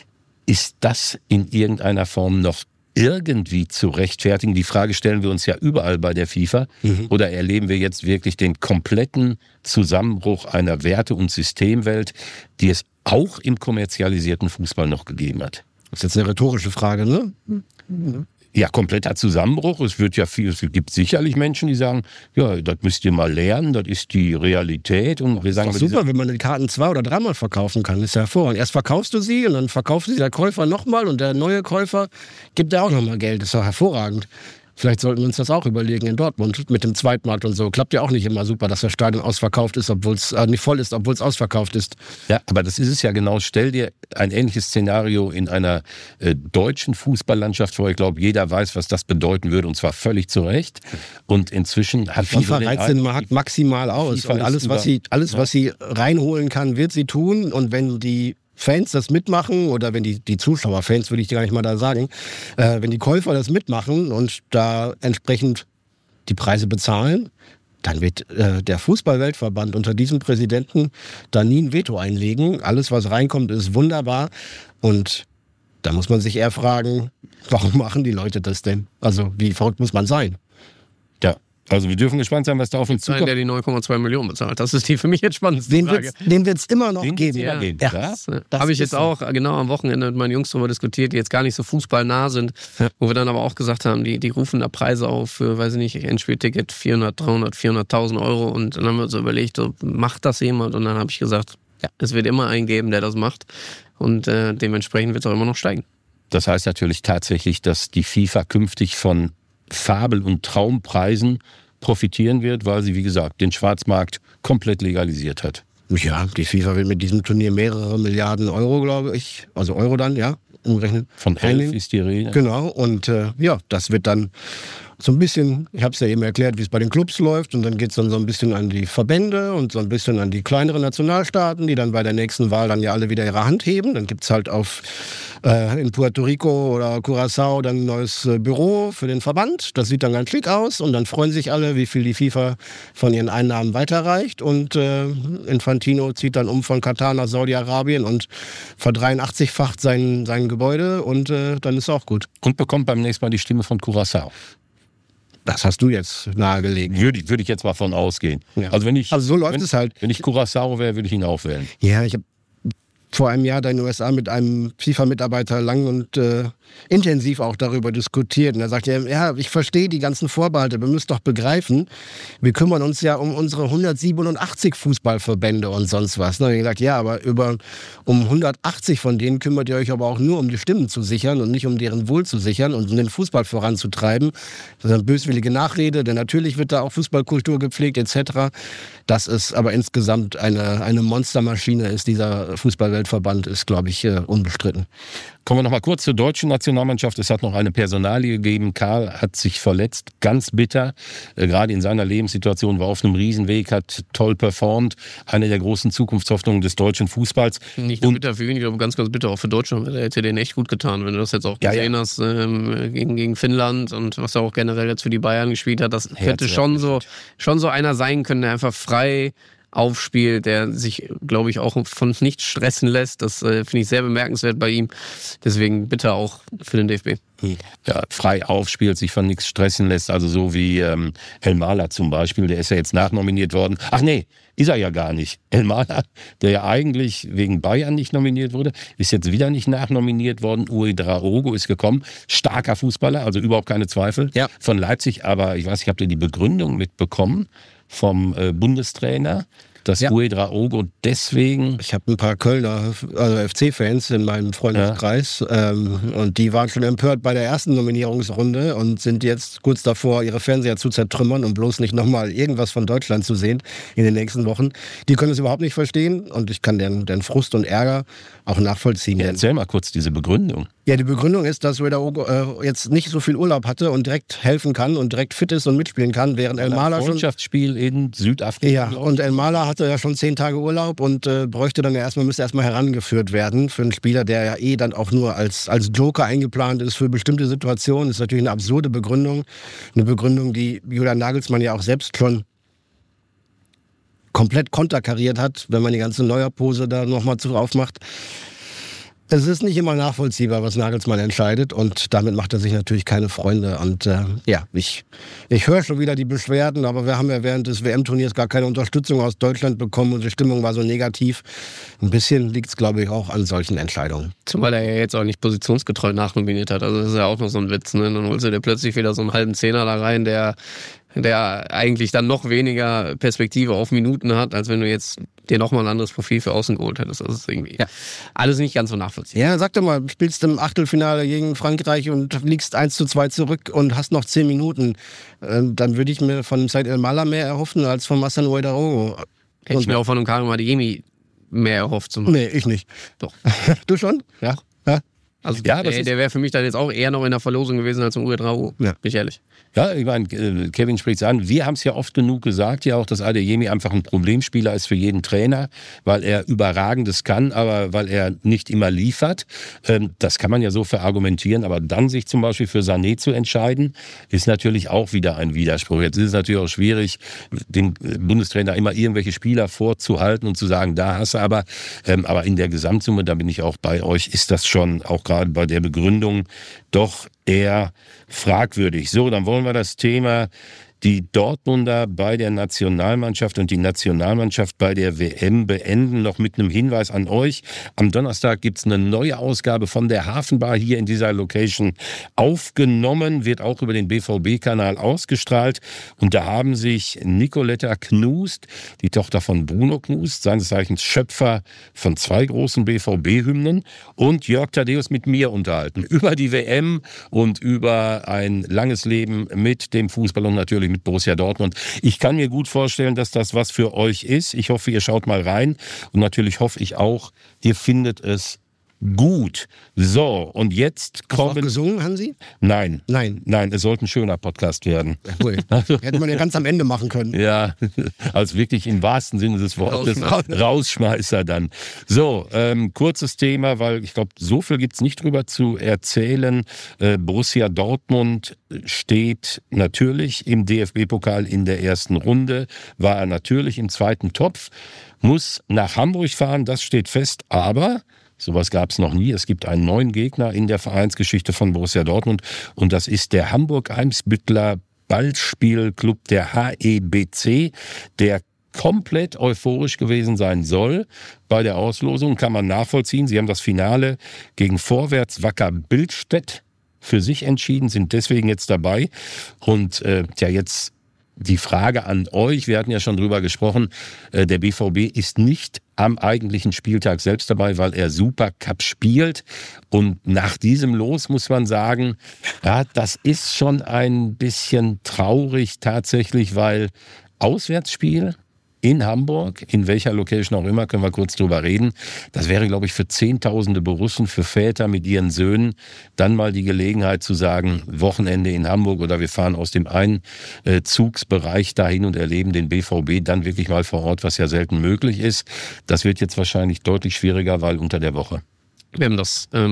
Ist das in irgendeiner Form noch irgendwie zu rechtfertigen? Die Frage stellen wir uns ja überall bei der FIFA. Mhm. Oder erleben wir jetzt wirklich den kompletten Zusammenbruch einer Werte- und Systemwelt, die es auch im kommerzialisierten Fußball noch gegeben hat? Das ist jetzt eine rhetorische Frage, ne? Mhm. Ja, kompletter Zusammenbruch. Es wird ja viel, es gibt sicherlich Menschen, die sagen, ja, das müsst ihr mal lernen, das ist die Realität. Und wir sagen, ist doch super, wenn man die Karten zwei- oder dreimal verkaufen kann, ist ja hervorragend. Erst verkaufst du sie und dann verkauft sie der Käufer nochmal und der neue Käufer gibt ja auch nochmal Geld. Das ist doch hervorragend. Vielleicht sollten wir uns das auch überlegen in Dortmund mit dem Zweitmarkt und so. Klappt ja auch nicht immer super, dass das Stadion ausverkauft ist, obwohl es äh, nicht voll ist, obwohl es ausverkauft ist. Ja, aber das ist es ja genau. Stell dir ein ähnliches Szenario in einer äh, deutschen Fußballlandschaft vor. Ich glaube, jeder weiß, was das bedeuten würde, und zwar völlig zu Recht. Und inzwischen hat FIFA reizt den Markt maximal aus. FIFA und alles, was sie, alles, ja. was sie reinholen kann, wird sie tun. Und wenn die Fans das mitmachen oder wenn die, die Zuschauer, Fans würde ich gar nicht mal da sagen, äh, wenn die Käufer das mitmachen und da entsprechend die Preise bezahlen, dann wird äh, der Fußball-Weltverband unter diesem Präsidenten da nie ein Veto einlegen. Alles, was reinkommt, ist wunderbar. Und da muss man sich eher fragen, warum machen die Leute das denn? Also wie verrückt muss man sein? Ja. Also wir dürfen gespannt sein, was da auf uns zukommt. Sein, der die neun Komma zwei Millionen bezahlt. Das ist die für mich jetzt spannendste den Frage. Wird's, den wird es immer noch den geben. Ja, geben. Ja. Das, das habe ich jetzt auch genau am Wochenende mit meinen Jungs darüber diskutiert, die jetzt gar nicht so fußballnah sind, ja. Wo wir dann aber auch gesagt haben, die, die rufen da Preise auf für, weiß ich nicht, Endspielticket vierhundert, dreihundert, vierhunderttausend Euro, und dann haben wir uns überlegt, so, macht das jemand? Und dann habe ich gesagt, ja, es wird immer einen geben, der das macht, und äh, dementsprechend wird es auch immer noch steigen. Das heißt natürlich tatsächlich, dass die FIFA künftig von Fabel- und Traumpreisen profitieren wird, weil sie, wie gesagt, den Schwarzmarkt komplett legalisiert hat. Ja, die FIFA will mit diesem Turnier mehrere Milliarden Euro, glaube ich, also Euro dann, ja, umgerechnet. Von elf ist die Rede. Genau, und äh, ja, das wird dann so ein bisschen, ich habe es ja eben erklärt, wie es bei den Clubs läuft, und dann geht es dann so ein bisschen an die Verbände und so ein bisschen an die kleineren Nationalstaaten, die dann bei der nächsten Wahl dann ja alle wieder ihre Hand heben. Dann gibt es halt auf äh, in Puerto Rico oder Curaçao dann ein neues äh, Büro für den Verband. Das sieht dann ganz schick aus, und dann freuen sich alle, wie viel die FIFA von ihren Einnahmen weiterreicht, und äh, Infantino zieht dann um von Katar nach Saudi-Arabien und verdreiundachtzigfacht sein, sein Gebäude, und äh, dann ist auch gut. Und bekommt beim nächsten Mal die Stimme von Curaçao. Das hast du jetzt nahegelegt. Würde, würde ich jetzt mal von ausgehen. Ja. Also, wenn ich, also so läuft wenn, es halt. Wenn ich Curaçao wäre, würde ich ihn auch wählen. Ja, ich habe vor einem Jahr da in den U S A mit einem FIFA-Mitarbeiter lang und äh, intensiv auch darüber diskutiert. Und er sagte, ja, ich verstehe die ganzen Vorbehalte, wir müssen doch begreifen, wir kümmern uns ja um unsere hundertsiebenundachtzig Fußballverbände und sonst was. Und ich gesagt, ja, aber über, um hundertachtzig von denen kümmert ihr euch aber auch nur, um die Stimmen zu sichern und nicht um deren Wohl zu sichern und um den Fußball voranzutreiben. Das ist eine böswillige Nachrede, denn natürlich wird da auch Fußballkultur gepflegt et cetera. Das ist aber insgesamt eine, eine Monstermaschine, ist dieser Fußballweltverband, ist, glaube ich, unbestritten. Kommen wir noch mal kurz zur deutschen Nationalmannschaft. Es hat noch eine Personalie gegeben. Karl hat sich verletzt, ganz bitter. Äh, gerade in seiner Lebenssituation, war auf einem Riesenweg, hat toll performt. Eine der großen Zukunftshoffnungen des deutschen Fußballs. Nicht nur bitter für ihn, ich glaube ganz, ganz bitter auch für Deutschland. Er hätte den echt gut getan, wenn du das jetzt auch ja, gesehen ja. hast ähm, gegen, gegen Finnland, und was er auch generell jetzt für die Bayern gespielt hat. Das hätte schon so, schon so einer sein können, der einfach frei aufspielt, der sich, glaube ich, auch von nichts stressen lässt. Das äh, finde ich sehr bemerkenswert bei ihm. Deswegen bitte auch für den D F B. Ja, frei aufspielt, sich von nichts stressen lässt, also so wie ähm, Elmalah zum Beispiel, der ist ja jetzt nachnominiert worden. Ach nee, ist er ja gar nicht. Elmalah, der ja eigentlich wegen Bayern nicht nominiert wurde, ist jetzt wieder nicht nachnominiert worden. Ouedraogo ist gekommen, starker Fußballer, also überhaupt keine Zweifel, ja. Von Leipzig, aber ich weiß nicht, habt ihr die Begründung mitbekommen vom äh, Bundestrainer? Dass ja. Ouedraogo deswegen... Ich habe ein paar Kölner, also F C-Fans in meinem Freundeskreis ja. ähm, und die waren schon empört bei der ersten Nominierungsrunde und sind jetzt kurz davor, ihre Fernseher zu zertrümmern, um bloß nicht nochmal irgendwas von Deutschland zu sehen in den nächsten Wochen. Die können es überhaupt nicht verstehen und ich kann den, den Frust und Ärger auch nachvollziehen. Ja, erzähl mal kurz diese Begründung. Ja, die Begründung ist, dass Ouedraogo äh, jetzt nicht so viel Urlaub hatte und direkt helfen kann und direkt fit ist und mitspielen kann, während Elmalah schon... Freundschaftsspiel in Südafrika. Ja, und Elmalah hatte ja schon zehn Tage Urlaub und äh, bräuchte dann ja erstmal, müsste erstmal herangeführt werden für einen Spieler, der ja eh dann auch nur als, als Joker eingeplant ist für bestimmte Situationen. Das ist natürlich eine absurde Begründung. Eine Begründung, die Julian Nagelsmann ja auch selbst schon komplett konterkariert hat, wenn man die ganze Neuer-Pose da nochmal drauf macht. Es ist nicht immer nachvollziehbar, was Nagelsmann entscheidet und damit macht er sich natürlich keine Freunde. Und äh, ja, ich, ich höre schon wieder die Beschwerden, aber wir haben ja während des W M-Turniers gar keine Unterstützung aus Deutschland bekommen und die Stimmung war so negativ. Ein bisschen liegt es, glaube ich, auch an solchen Entscheidungen. Zumal er ja jetzt auch nicht positionsgetreu nachnominiert hat. Also das ist ja auch noch so ein Witz. Ne? Dann holst du dir plötzlich wieder so einen halben Zehner da rein, der... der eigentlich dann noch weniger Perspektive auf Minuten hat, als wenn du jetzt dir nochmal ein anderes Profil für außen geholt hättest. Das ist irgendwie ja. alles nicht ganz so nachvollziehbar. Ja, sag doch mal, spielst im Achtelfinale gegen Frankreich und liegst eins zu zwei zurück und hast noch zehn Minuten. Ähm, dann würde ich mir von Said Elmalah mehr erhoffen als von Hassan Ouedraogo. Hätte ich mir auch von einem Karim Adeyemi mehr erhofft. Zum nee, ich nicht. Doch. Du schon? Ja. Ja. Also ja, der, der wäre für mich dann jetzt auch eher noch in der Verlosung gewesen als im Ouedraogo. Ja. Bin ich ehrlich. Ja, ich meine, Kevin spricht es an. Wir haben es ja oft genug gesagt, ja auch, dass Adeyemi einfach ein Problemspieler ist für jeden Trainer, weil er Überragendes kann, aber weil er nicht immer liefert. Das kann man ja so verargumentieren, aber dann sich zum Beispiel für Sané zu entscheiden, ist natürlich auch wieder ein Widerspruch. Jetzt ist es natürlich auch schwierig, dem Bundestrainer immer irgendwelche Spieler vorzuhalten und zu sagen, da hast du aber, aber in der Gesamtsumme, da bin ich auch bei euch, ist das schon auch gerade bei der Begründung doch eher fragwürdig. So, dann wollen wir das Thema die Dortmunder bei der Nationalmannschaft und die Nationalmannschaft bei der W M beenden. Noch mit einem Hinweis an euch. Am Donnerstag gibt's eine neue Ausgabe von der Hafenbar hier in dieser Location aufgenommen, wird auch über den B V B-Kanal ausgestrahlt. Und da haben sich Nicoletta Knust, die Tochter von Bruno Knust, seines Zeichens Schöpfer von zwei großen B V B-Hymnen, und Jörg Thaddeus mit mir unterhalten. Über die W M und über ein langes Leben mit dem Fußball und natürlich mit Borussia Dortmund. Ich kann mir gut vorstellen, dass das was für euch ist. Ich hoffe, ihr schaut mal rein. Und natürlich hoffe ich auch, ihr findet es gut. So, und jetzt kommen... Hast du auch gesungen, Hansi? Nein. Nein. Nein, es sollte ein schöner Podcast werden. Cool. Hätte man ja ganz am Ende machen können. Ja, also wirklich im wahrsten Sinne des Wortes. Rausschmeißer dann. So, ähm, kurzes Thema, weil ich glaube, so viel gibt's nicht drüber zu erzählen. Äh, Borussia Dortmund steht natürlich im D F B-Pokal in der ersten Runde, war er natürlich im zweiten Topf, muss nach Hamburg fahren, das steht fest, aber... sowas gab es noch nie. Es gibt einen neuen Gegner in der Vereinsgeschichte von Borussia Dortmund und das ist der Hamburg-Eimsbütteler Ballspielclub, der H E B C, der komplett euphorisch gewesen sein soll bei der Auslosung. Kann man nachvollziehen. Sie haben das Finale gegen Vorwärts Wacker Billstedt für sich entschieden, sind deswegen jetzt dabei. Und äh, ja, jetzt die Frage an euch, wir hatten ja schon drüber gesprochen, äh, der B V B ist nicht am eigentlichen Spieltag selbst dabei, weil er Supercup spielt. Und nach diesem Los muss man sagen, ja, das ist schon ein bisschen traurig tatsächlich, weil Auswärtsspiel in Hamburg, in welcher Location auch immer, können wir kurz drüber reden. Das wäre, glaube ich, für Zehntausende Borussen, für Väter mit ihren Söhnen, dann mal die Gelegenheit zu sagen, Wochenende in Hamburg oder wir fahren aus dem Einzugsbereich dahin und erleben den B V B dann wirklich mal vor Ort, was ja selten möglich ist. Das wird jetzt wahrscheinlich deutlich schwieriger, weil unter der Woche. Wir haben das ähm,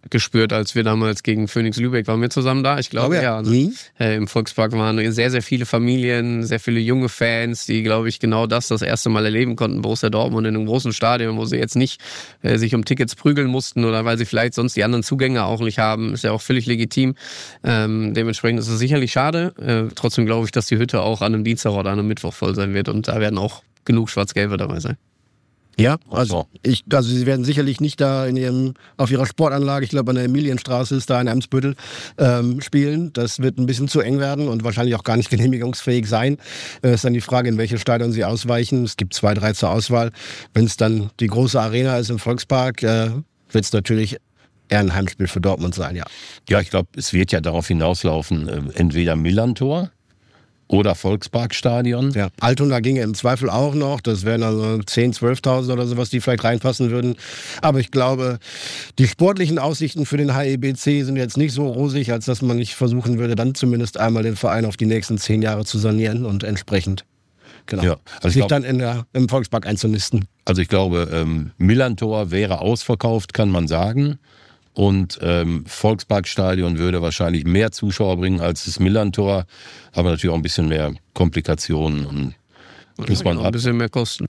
gespürt, als wir damals gegen Phoenix Lübeck waren wir zusammen da. Ich glaube, oh ja. ja. Mhm. Äh, Im Volkspark waren sehr, sehr viele Familien, sehr viele junge Fans, die, glaube ich, genau das das erste Mal erleben konnten. Borussia Dortmund in einem großen Stadion, wo sie jetzt nicht äh, sich um Tickets prügeln mussten oder weil sie vielleicht sonst die anderen Zugänge auch nicht haben. Ist ja auch völlig legitim. Ähm, dementsprechend ist es sicherlich schade. Äh, trotzdem glaube ich, dass die Hütte auch an einem Dienstag oder an einem Mittwoch voll sein wird und da werden auch genug Schwarz-Gelbe dabei sein. Ja, also ich, also sie werden sicherlich nicht da in ihrem, auf ihrer Sportanlage, ich glaube an der Emilienstraße ist da in Eimsbüttel, ähm, spielen. Das wird ein bisschen zu eng werden und wahrscheinlich auch gar nicht genehmigungsfähig sein. Es äh, ist dann die Frage, in welche Stadion sie ausweichen. Es gibt zwei, drei zur Auswahl. Wenn es dann die große Arena ist im Volkspark, äh, wird es natürlich eher ein Heimspiel für Dortmund sein, ja. Ja, ich glaube, es wird ja darauf hinauslaufen, äh, entweder Millantor oder Volksparkstadion. Ja, Altona ginge im Zweifel auch noch. Das wären also zehntausend, zwölftausend oder sowas, die vielleicht reinpassen würden. Aber ich glaube, die sportlichen Aussichten für den H E B C sind jetzt nicht so rosig, als dass man nicht versuchen würde, dann zumindest einmal den Verein auf die nächsten zehn Jahre zu sanieren und entsprechend genau, Ja, also ich sich glaub, dann in der, im Volkspark einzunisten. Also ich glaube, ähm, Millantor wäre ausverkauft, kann man sagen. Und ähm, Volksparkstadion würde wahrscheinlich mehr Zuschauer bringen als das Millantor, aber natürlich auch ein bisschen mehr Komplikationen. Und Und muss man auch ein bisschen mehr kosten.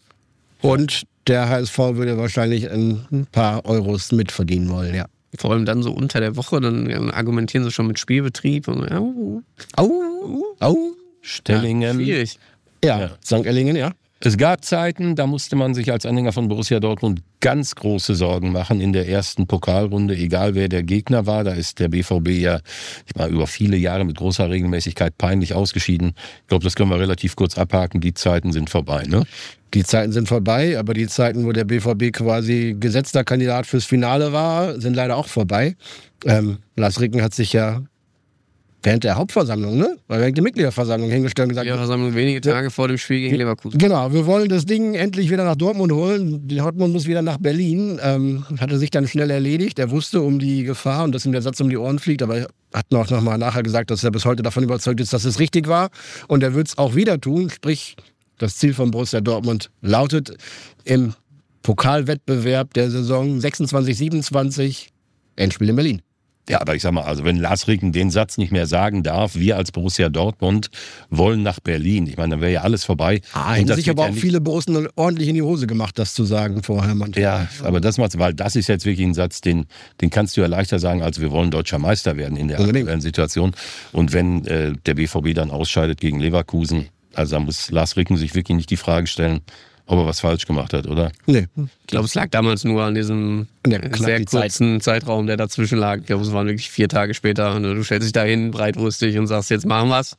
Und der H S V würde wahrscheinlich ein paar Euros mitverdienen wollen, ja. Vor allem dann so unter der Woche, dann argumentieren sie schon mit Spielbetrieb. Und, au, au, au. Stellingen. Ja, schwierig. Ja, Ja. Sankt Ellingen, ja. Es gab Zeiten, da musste man sich als Anhänger von Borussia Dortmund ganz große Sorgen machen in der ersten Pokalrunde, egal wer der Gegner war. Da ist der B V B ja ich war über viele Jahre mit großer Regelmäßigkeit peinlich ausgeschieden. Ich glaube, das können wir relativ kurz abhaken. Die Zeiten sind vorbei, ne? Die Zeiten sind vorbei, aber die Zeiten, wo der B V B quasi gesetzter Kandidat fürs Finale war, sind leider auch vorbei. Ähm, Lars Ricken hat sich ja während der Hauptversammlung, ne? Während der Mitgliederversammlung hingestellt und gesagt, Ja, Versammlung wenige Tage vor dem Spiel gegen Leverkusen. genau, wir wollen das Ding endlich wieder nach Dortmund holen. Dortmund muss wieder nach Berlin. Ähm, hatte sich dann schnell erledigt. Er wusste um die Gefahr und dass ihm der Satz um die Ohren fliegt, aber er hat noch, noch mal nachher gesagt, dass er bis heute davon überzeugt ist, dass es richtig war. Und er wird es auch wieder tun. Sprich, das Ziel von Borussia Dortmund lautet im Pokalwettbewerb der Saison sechsundzwanzig siebenundzwanzig Endspiel in Berlin. Ja, aber ich sag mal, also wenn Lars Ricken den Satz nicht mehr sagen darf, wir als Borussia Dortmund wollen nach Berlin. Ich meine, dann wäre ja alles vorbei. Ah, Und hätten das sich wird aber ja auch nicht- viele Borussen ordentlich in die Hose gemacht, das zu sagen vorher. Man. Ja, aber das macht's, weil das ist jetzt wirklich ein Satz, den, den kannst du ja leichter sagen, als wir wollen deutscher Meister werden in der Unbedingt. aktuellen Situation. Und wenn äh, der B V B dann ausscheidet gegen Leverkusen, also da muss Lars Ricken sich wirklich nicht die Frage stellen, ob er was falsch gemacht hat, oder? Nee. Ich glaube, es lag damals nur an diesem Ja, äh, knapp sehr die Zeit. kurzen Zeitraum, der dazwischen lag. Ich glaube, es waren wirklich vier Tage später. Und du stellst dich da hin, breitbrüstig und sagst, jetzt machen wir's.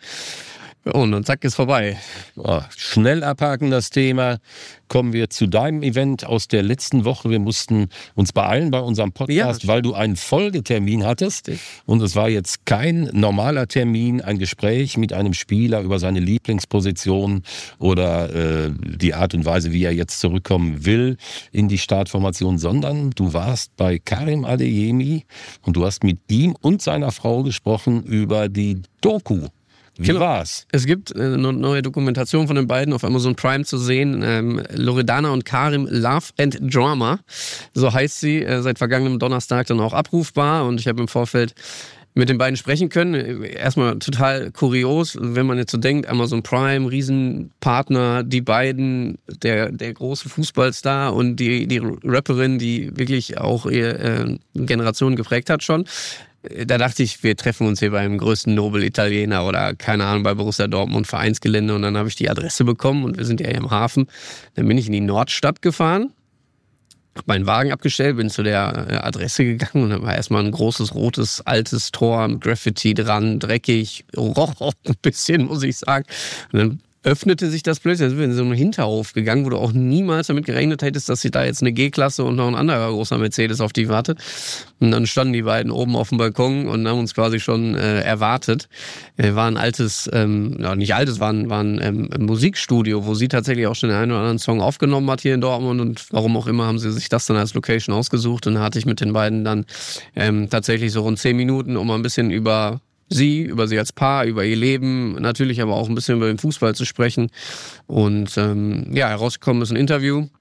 Und dann zack, ist vorbei. Oh, schnell abhaken das Thema. Kommen wir zu deinem Event aus der letzten Woche. Wir mussten uns beeilen bei unserem Podcast, Ja. weil du einen Folgetermin hattest. Und es war jetzt kein normaler Termin, ein Gespräch mit einem Spieler über seine Lieblingsposition oder äh, die Art und Weise, wie er jetzt zurückkommen will in die Startformation, sondern du warst bei Karim Adeyemi und du hast mit ihm und seiner Frau gesprochen über die Doku. Wie Genau. war's? Es gibt äh, eine neue Dokumentation von den beiden auf Amazon Prime zu sehen. Ähm, Loredana und Karim, Love and Drama. So heißt sie, äh, seit vergangenem Donnerstag dann auch abrufbar. Und ich habe im Vorfeld mit den beiden sprechen können. Erstmal total kurios, wenn man jetzt so denkt, Amazon Prime, Riesenpartner, die beiden, der, der große Fußballstar und die, die Rapperin, die wirklich auch ihre äh, Generation geprägt hat schon. Da dachte ich, wir treffen uns hier beim größten Nobel-Italiener oder keine Ahnung, bei Borussia Dortmund Vereinsgelände und dann habe ich die Adresse bekommen und wir sind ja hier im Hafen. Dann bin ich in die Nordstadt gefahren, habe meinen Wagen abgestellt, bin zu der äh, Adresse gegangen und da war erstmal ein großes, rotes, altes Tor mit Graffiti dran, dreckig, roch auch ein bisschen, muss ich sagen. Und dann öffnete sich das plötzlich, da sind wir in so einen Hinterhof gegangen, wo du auch niemals damit gerechnet hättest, dass sich da jetzt eine G-Klasse und noch ein anderer großer Mercedes auf dich wartet. Und dann standen die beiden oben auf dem Balkon und haben uns quasi schon äh, erwartet. Äh, war ein altes, ähm, ja nicht altes, war ein, war ein ähm, Musikstudio, wo sie tatsächlich auch schon den einen oder anderen Song aufgenommen hat hier in Dortmund und warum auch immer haben sie sich das dann als Location ausgesucht und da hatte ich mit den beiden dann ähm, tatsächlich so rund zehn Minuten, um mal ein bisschen über sie, über sie als Paar, über ihr Leben, natürlich aber auch ein bisschen über den Fußball zu sprechen. Und ähm, ja, herausgekommen ist ein Interview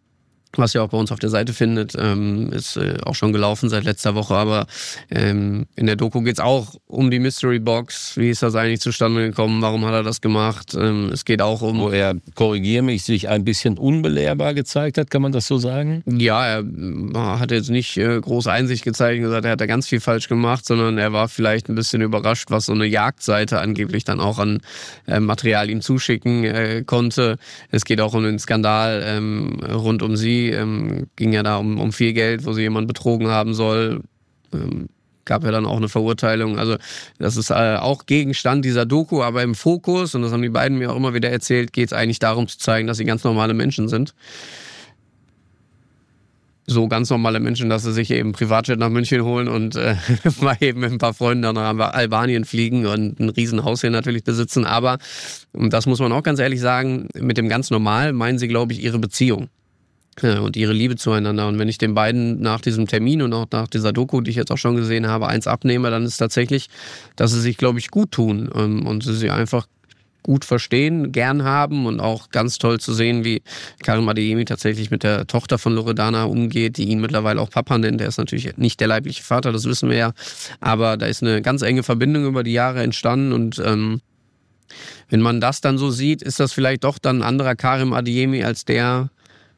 was ihr auch bei uns auf der Seite findet, ähm, ist äh, auch schon gelaufen seit letzter Woche, aber ähm, in der Doku geht's auch um die Mystery Box. Wie ist das eigentlich zustande gekommen? Warum hat er das gemacht? Ähm, es geht auch um... Wo er, korrigiere mich, sich ein bisschen unbelehrbar gezeigt hat, kann man das so sagen? Ja, er äh, hat jetzt nicht äh, große Einsicht gezeigt und gesagt, er hat da ganz viel falsch gemacht, sondern er war vielleicht ein bisschen überrascht, was so eine Jagdseite angeblich dann auch an äh, Material ihm zuschicken äh, konnte. Es geht auch um den Skandal ähm, rund um sie. Ähm, ging ja da um, um viel Geld, wo sie jemanden betrogen haben soll. Ähm, gab ja dann auch eine Verurteilung. Also das ist äh, auch Gegenstand dieser Doku, aber im Fokus, und das haben die beiden mir auch immer wieder erzählt, geht es eigentlich darum zu zeigen, dass sie ganz normale Menschen sind. So ganz normale Menschen, dass sie sich eben Privatjet nach München holen und äh, mal eben mit ein paar Freunden dann nach Albanien fliegen und ein Riesenhaus hier natürlich besitzen. Aber, und das muss man auch ganz ehrlich sagen, mit dem ganz normal meinen sie, glaube ich, ihre Beziehung und ihre Liebe zueinander. Und wenn ich den beiden nach diesem Termin und auch nach dieser Doku, die ich jetzt auch schon gesehen habe, eins abnehme, dann ist tatsächlich, dass sie sich, glaube ich, gut tun und sie sich einfach gut verstehen, gern haben und auch ganz toll zu sehen, wie Karim Adeyemi tatsächlich mit der Tochter von Loredana umgeht, die ihn mittlerweile auch Papa nennt. Der ist natürlich nicht der leibliche Vater, das wissen wir ja, aber da ist eine ganz enge Verbindung über die Jahre entstanden und ähm, wenn man das dann so sieht, ist das vielleicht doch dann ein anderer Karim Adeyemi als der,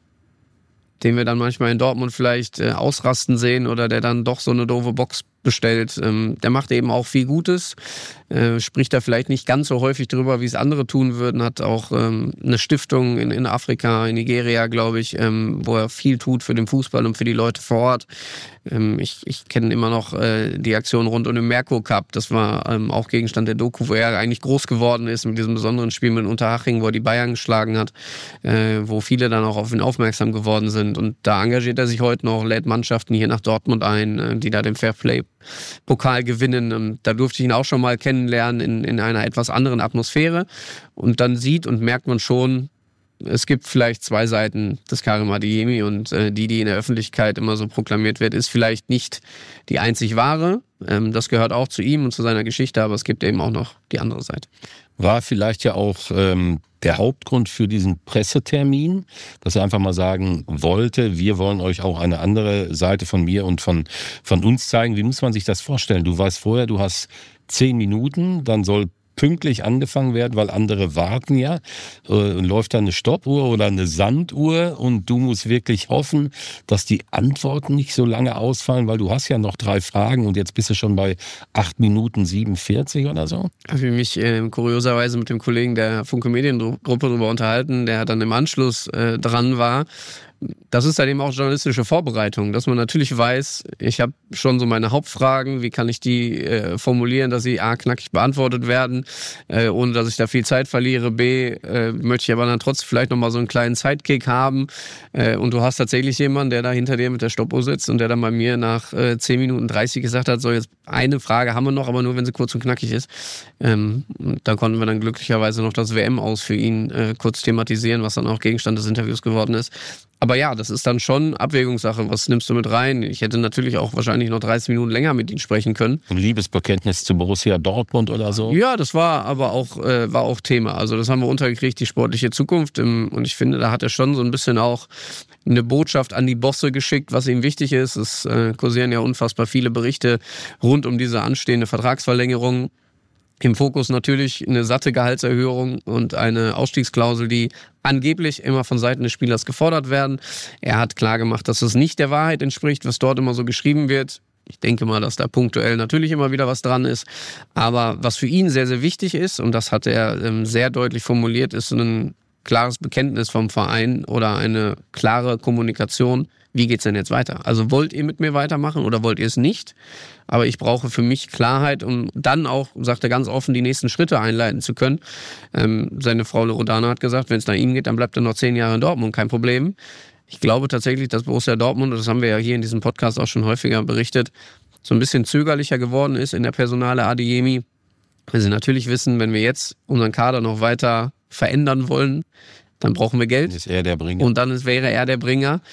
den wir dann manchmal in Dortmund vielleicht äh, ausrasten sehen oder der dann doch so eine doofe Box bestellt. Ähm, der macht eben auch viel Gutes, äh, spricht da vielleicht nicht ganz so häufig drüber, wie es andere tun würden, hat auch ähm, eine Stiftung in, in Afrika, in Nigeria, glaube ich, ähm, wo er viel tut für den Fußball und für die Leute vor Ort. Ähm, ich ich kenne immer noch äh, die Aktion rund um den Merkur Cup, das war ähm, auch Gegenstand der Doku, wo er eigentlich groß geworden ist mit diesem besonderen Spiel mit Unterhaching, wo er die Bayern geschlagen hat, äh, wo viele dann auch auf ihn aufmerksam geworden sind und da engagiert er sich heute noch, lädt Mannschaften hier nach Dortmund ein, äh, die da den Fairplay Pokal gewinnen. Und da durfte ich ihn auch schon mal kennenlernen in, in einer etwas anderen Atmosphäre. Und dann sieht und merkt man schon, es gibt vielleicht zwei Seiten des Karim Adeyemi und äh, die, die in der Öffentlichkeit immer so proklamiert wird, ist vielleicht nicht die einzig wahre. Ähm, das gehört auch zu ihm und zu seiner Geschichte, aber es gibt eben auch noch die andere Seite. War vielleicht ja auch ähm, der Hauptgrund für diesen Pressetermin, dass er einfach mal sagen wollte, wir wollen euch auch eine andere Seite von mir und von, von uns zeigen. Wie muss man sich das vorstellen? Du weißt vorher, du hast zehn Minuten, dann soll pünktlich angefangen werden, weil andere warten ja. Äh, läuft da eine Stoppuhr oder eine Sanduhr und du musst wirklich hoffen, dass die Antworten nicht so lange ausfallen, weil du hast ja noch drei Fragen und jetzt bist du schon bei acht Minuten siebenundvierzig oder so. Ich habe mich äh, kurioserweise mit dem Kollegen der Funke Mediengruppe darüber unterhalten, der dann im Anschluss äh, dran war. Das ist dann eben auch journalistische Vorbereitung, dass man natürlich weiß, ich habe schon so meine Hauptfragen, wie kann ich die äh, formulieren, dass sie a, knackig beantwortet werden, äh, ohne dass ich da viel Zeit verliere, b, äh, möchte ich aber dann trotzdem vielleicht nochmal so einen kleinen Sidekick haben äh, und du hast tatsächlich jemanden, der da hinter dir mit der Stoppuhr sitzt und der dann bei mir nach äh, zehn Minuten dreißig gesagt hat, so jetzt eine Frage haben wir noch, aber nur wenn sie kurz und knackig ist. Ähm, und da konnten wir dann glücklicherweise noch das W M-Aus für ihn äh, kurz thematisieren, was dann auch Gegenstand des Interviews geworden ist. Aber ja, das ist dann schon Abwägungssache. Was nimmst du mit rein? Ich hätte natürlich auch wahrscheinlich noch dreißig Minuten länger mit ihm sprechen können. Ein Liebesbekenntnis zu Borussia Dortmund oder so? Ja, das war aber auch, äh, war auch Thema. Also das haben wir untergekriegt, die sportliche Zukunft. Und ich finde, da hat er schon so ein bisschen auch eine Botschaft an die Bosse geschickt, was ihm wichtig ist. Es äh, kursieren ja unfassbar viele Berichte rund um diese anstehende Vertragsverlängerung. Im Fokus natürlich eine satte Gehaltserhöhung und eine Ausstiegsklausel, die angeblich immer von Seiten des Spielers gefordert werden. Er hat klargemacht, dass es nicht der Wahrheit entspricht, was dort immer so geschrieben wird. Ich denke mal, dass da punktuell natürlich immer wieder was dran ist. Aber was für ihn sehr, sehr wichtig ist, und das hat er ähm, sehr deutlich formuliert, ist ein klares Bekenntnis vom Verein oder eine klare Kommunikation. Wie geht's denn jetzt weiter? Also wollt ihr mit mir weitermachen oder wollt ihr es nicht? Aber ich brauche für mich Klarheit, um dann auch, sagt er ganz offen, die nächsten Schritte einleiten zu können. Ähm, seine Frau Loredana hat gesagt, wenn es nach ihm geht, dann bleibt er noch zehn Jahre in Dortmund, kein Problem. Ich glaube tatsächlich, dass Borussia Dortmund, und das haben wir ja hier in diesem Podcast auch schon häufiger berichtet, so ein bisschen zögerlicher geworden ist in der Personale Adeyemi. Weil sie natürlich wissen, wenn wir jetzt unseren Kader noch weiter verändern wollen, dann brauchen wir Geld. Dann ist er der Bringer. Und dann ist, wäre er der Bringer.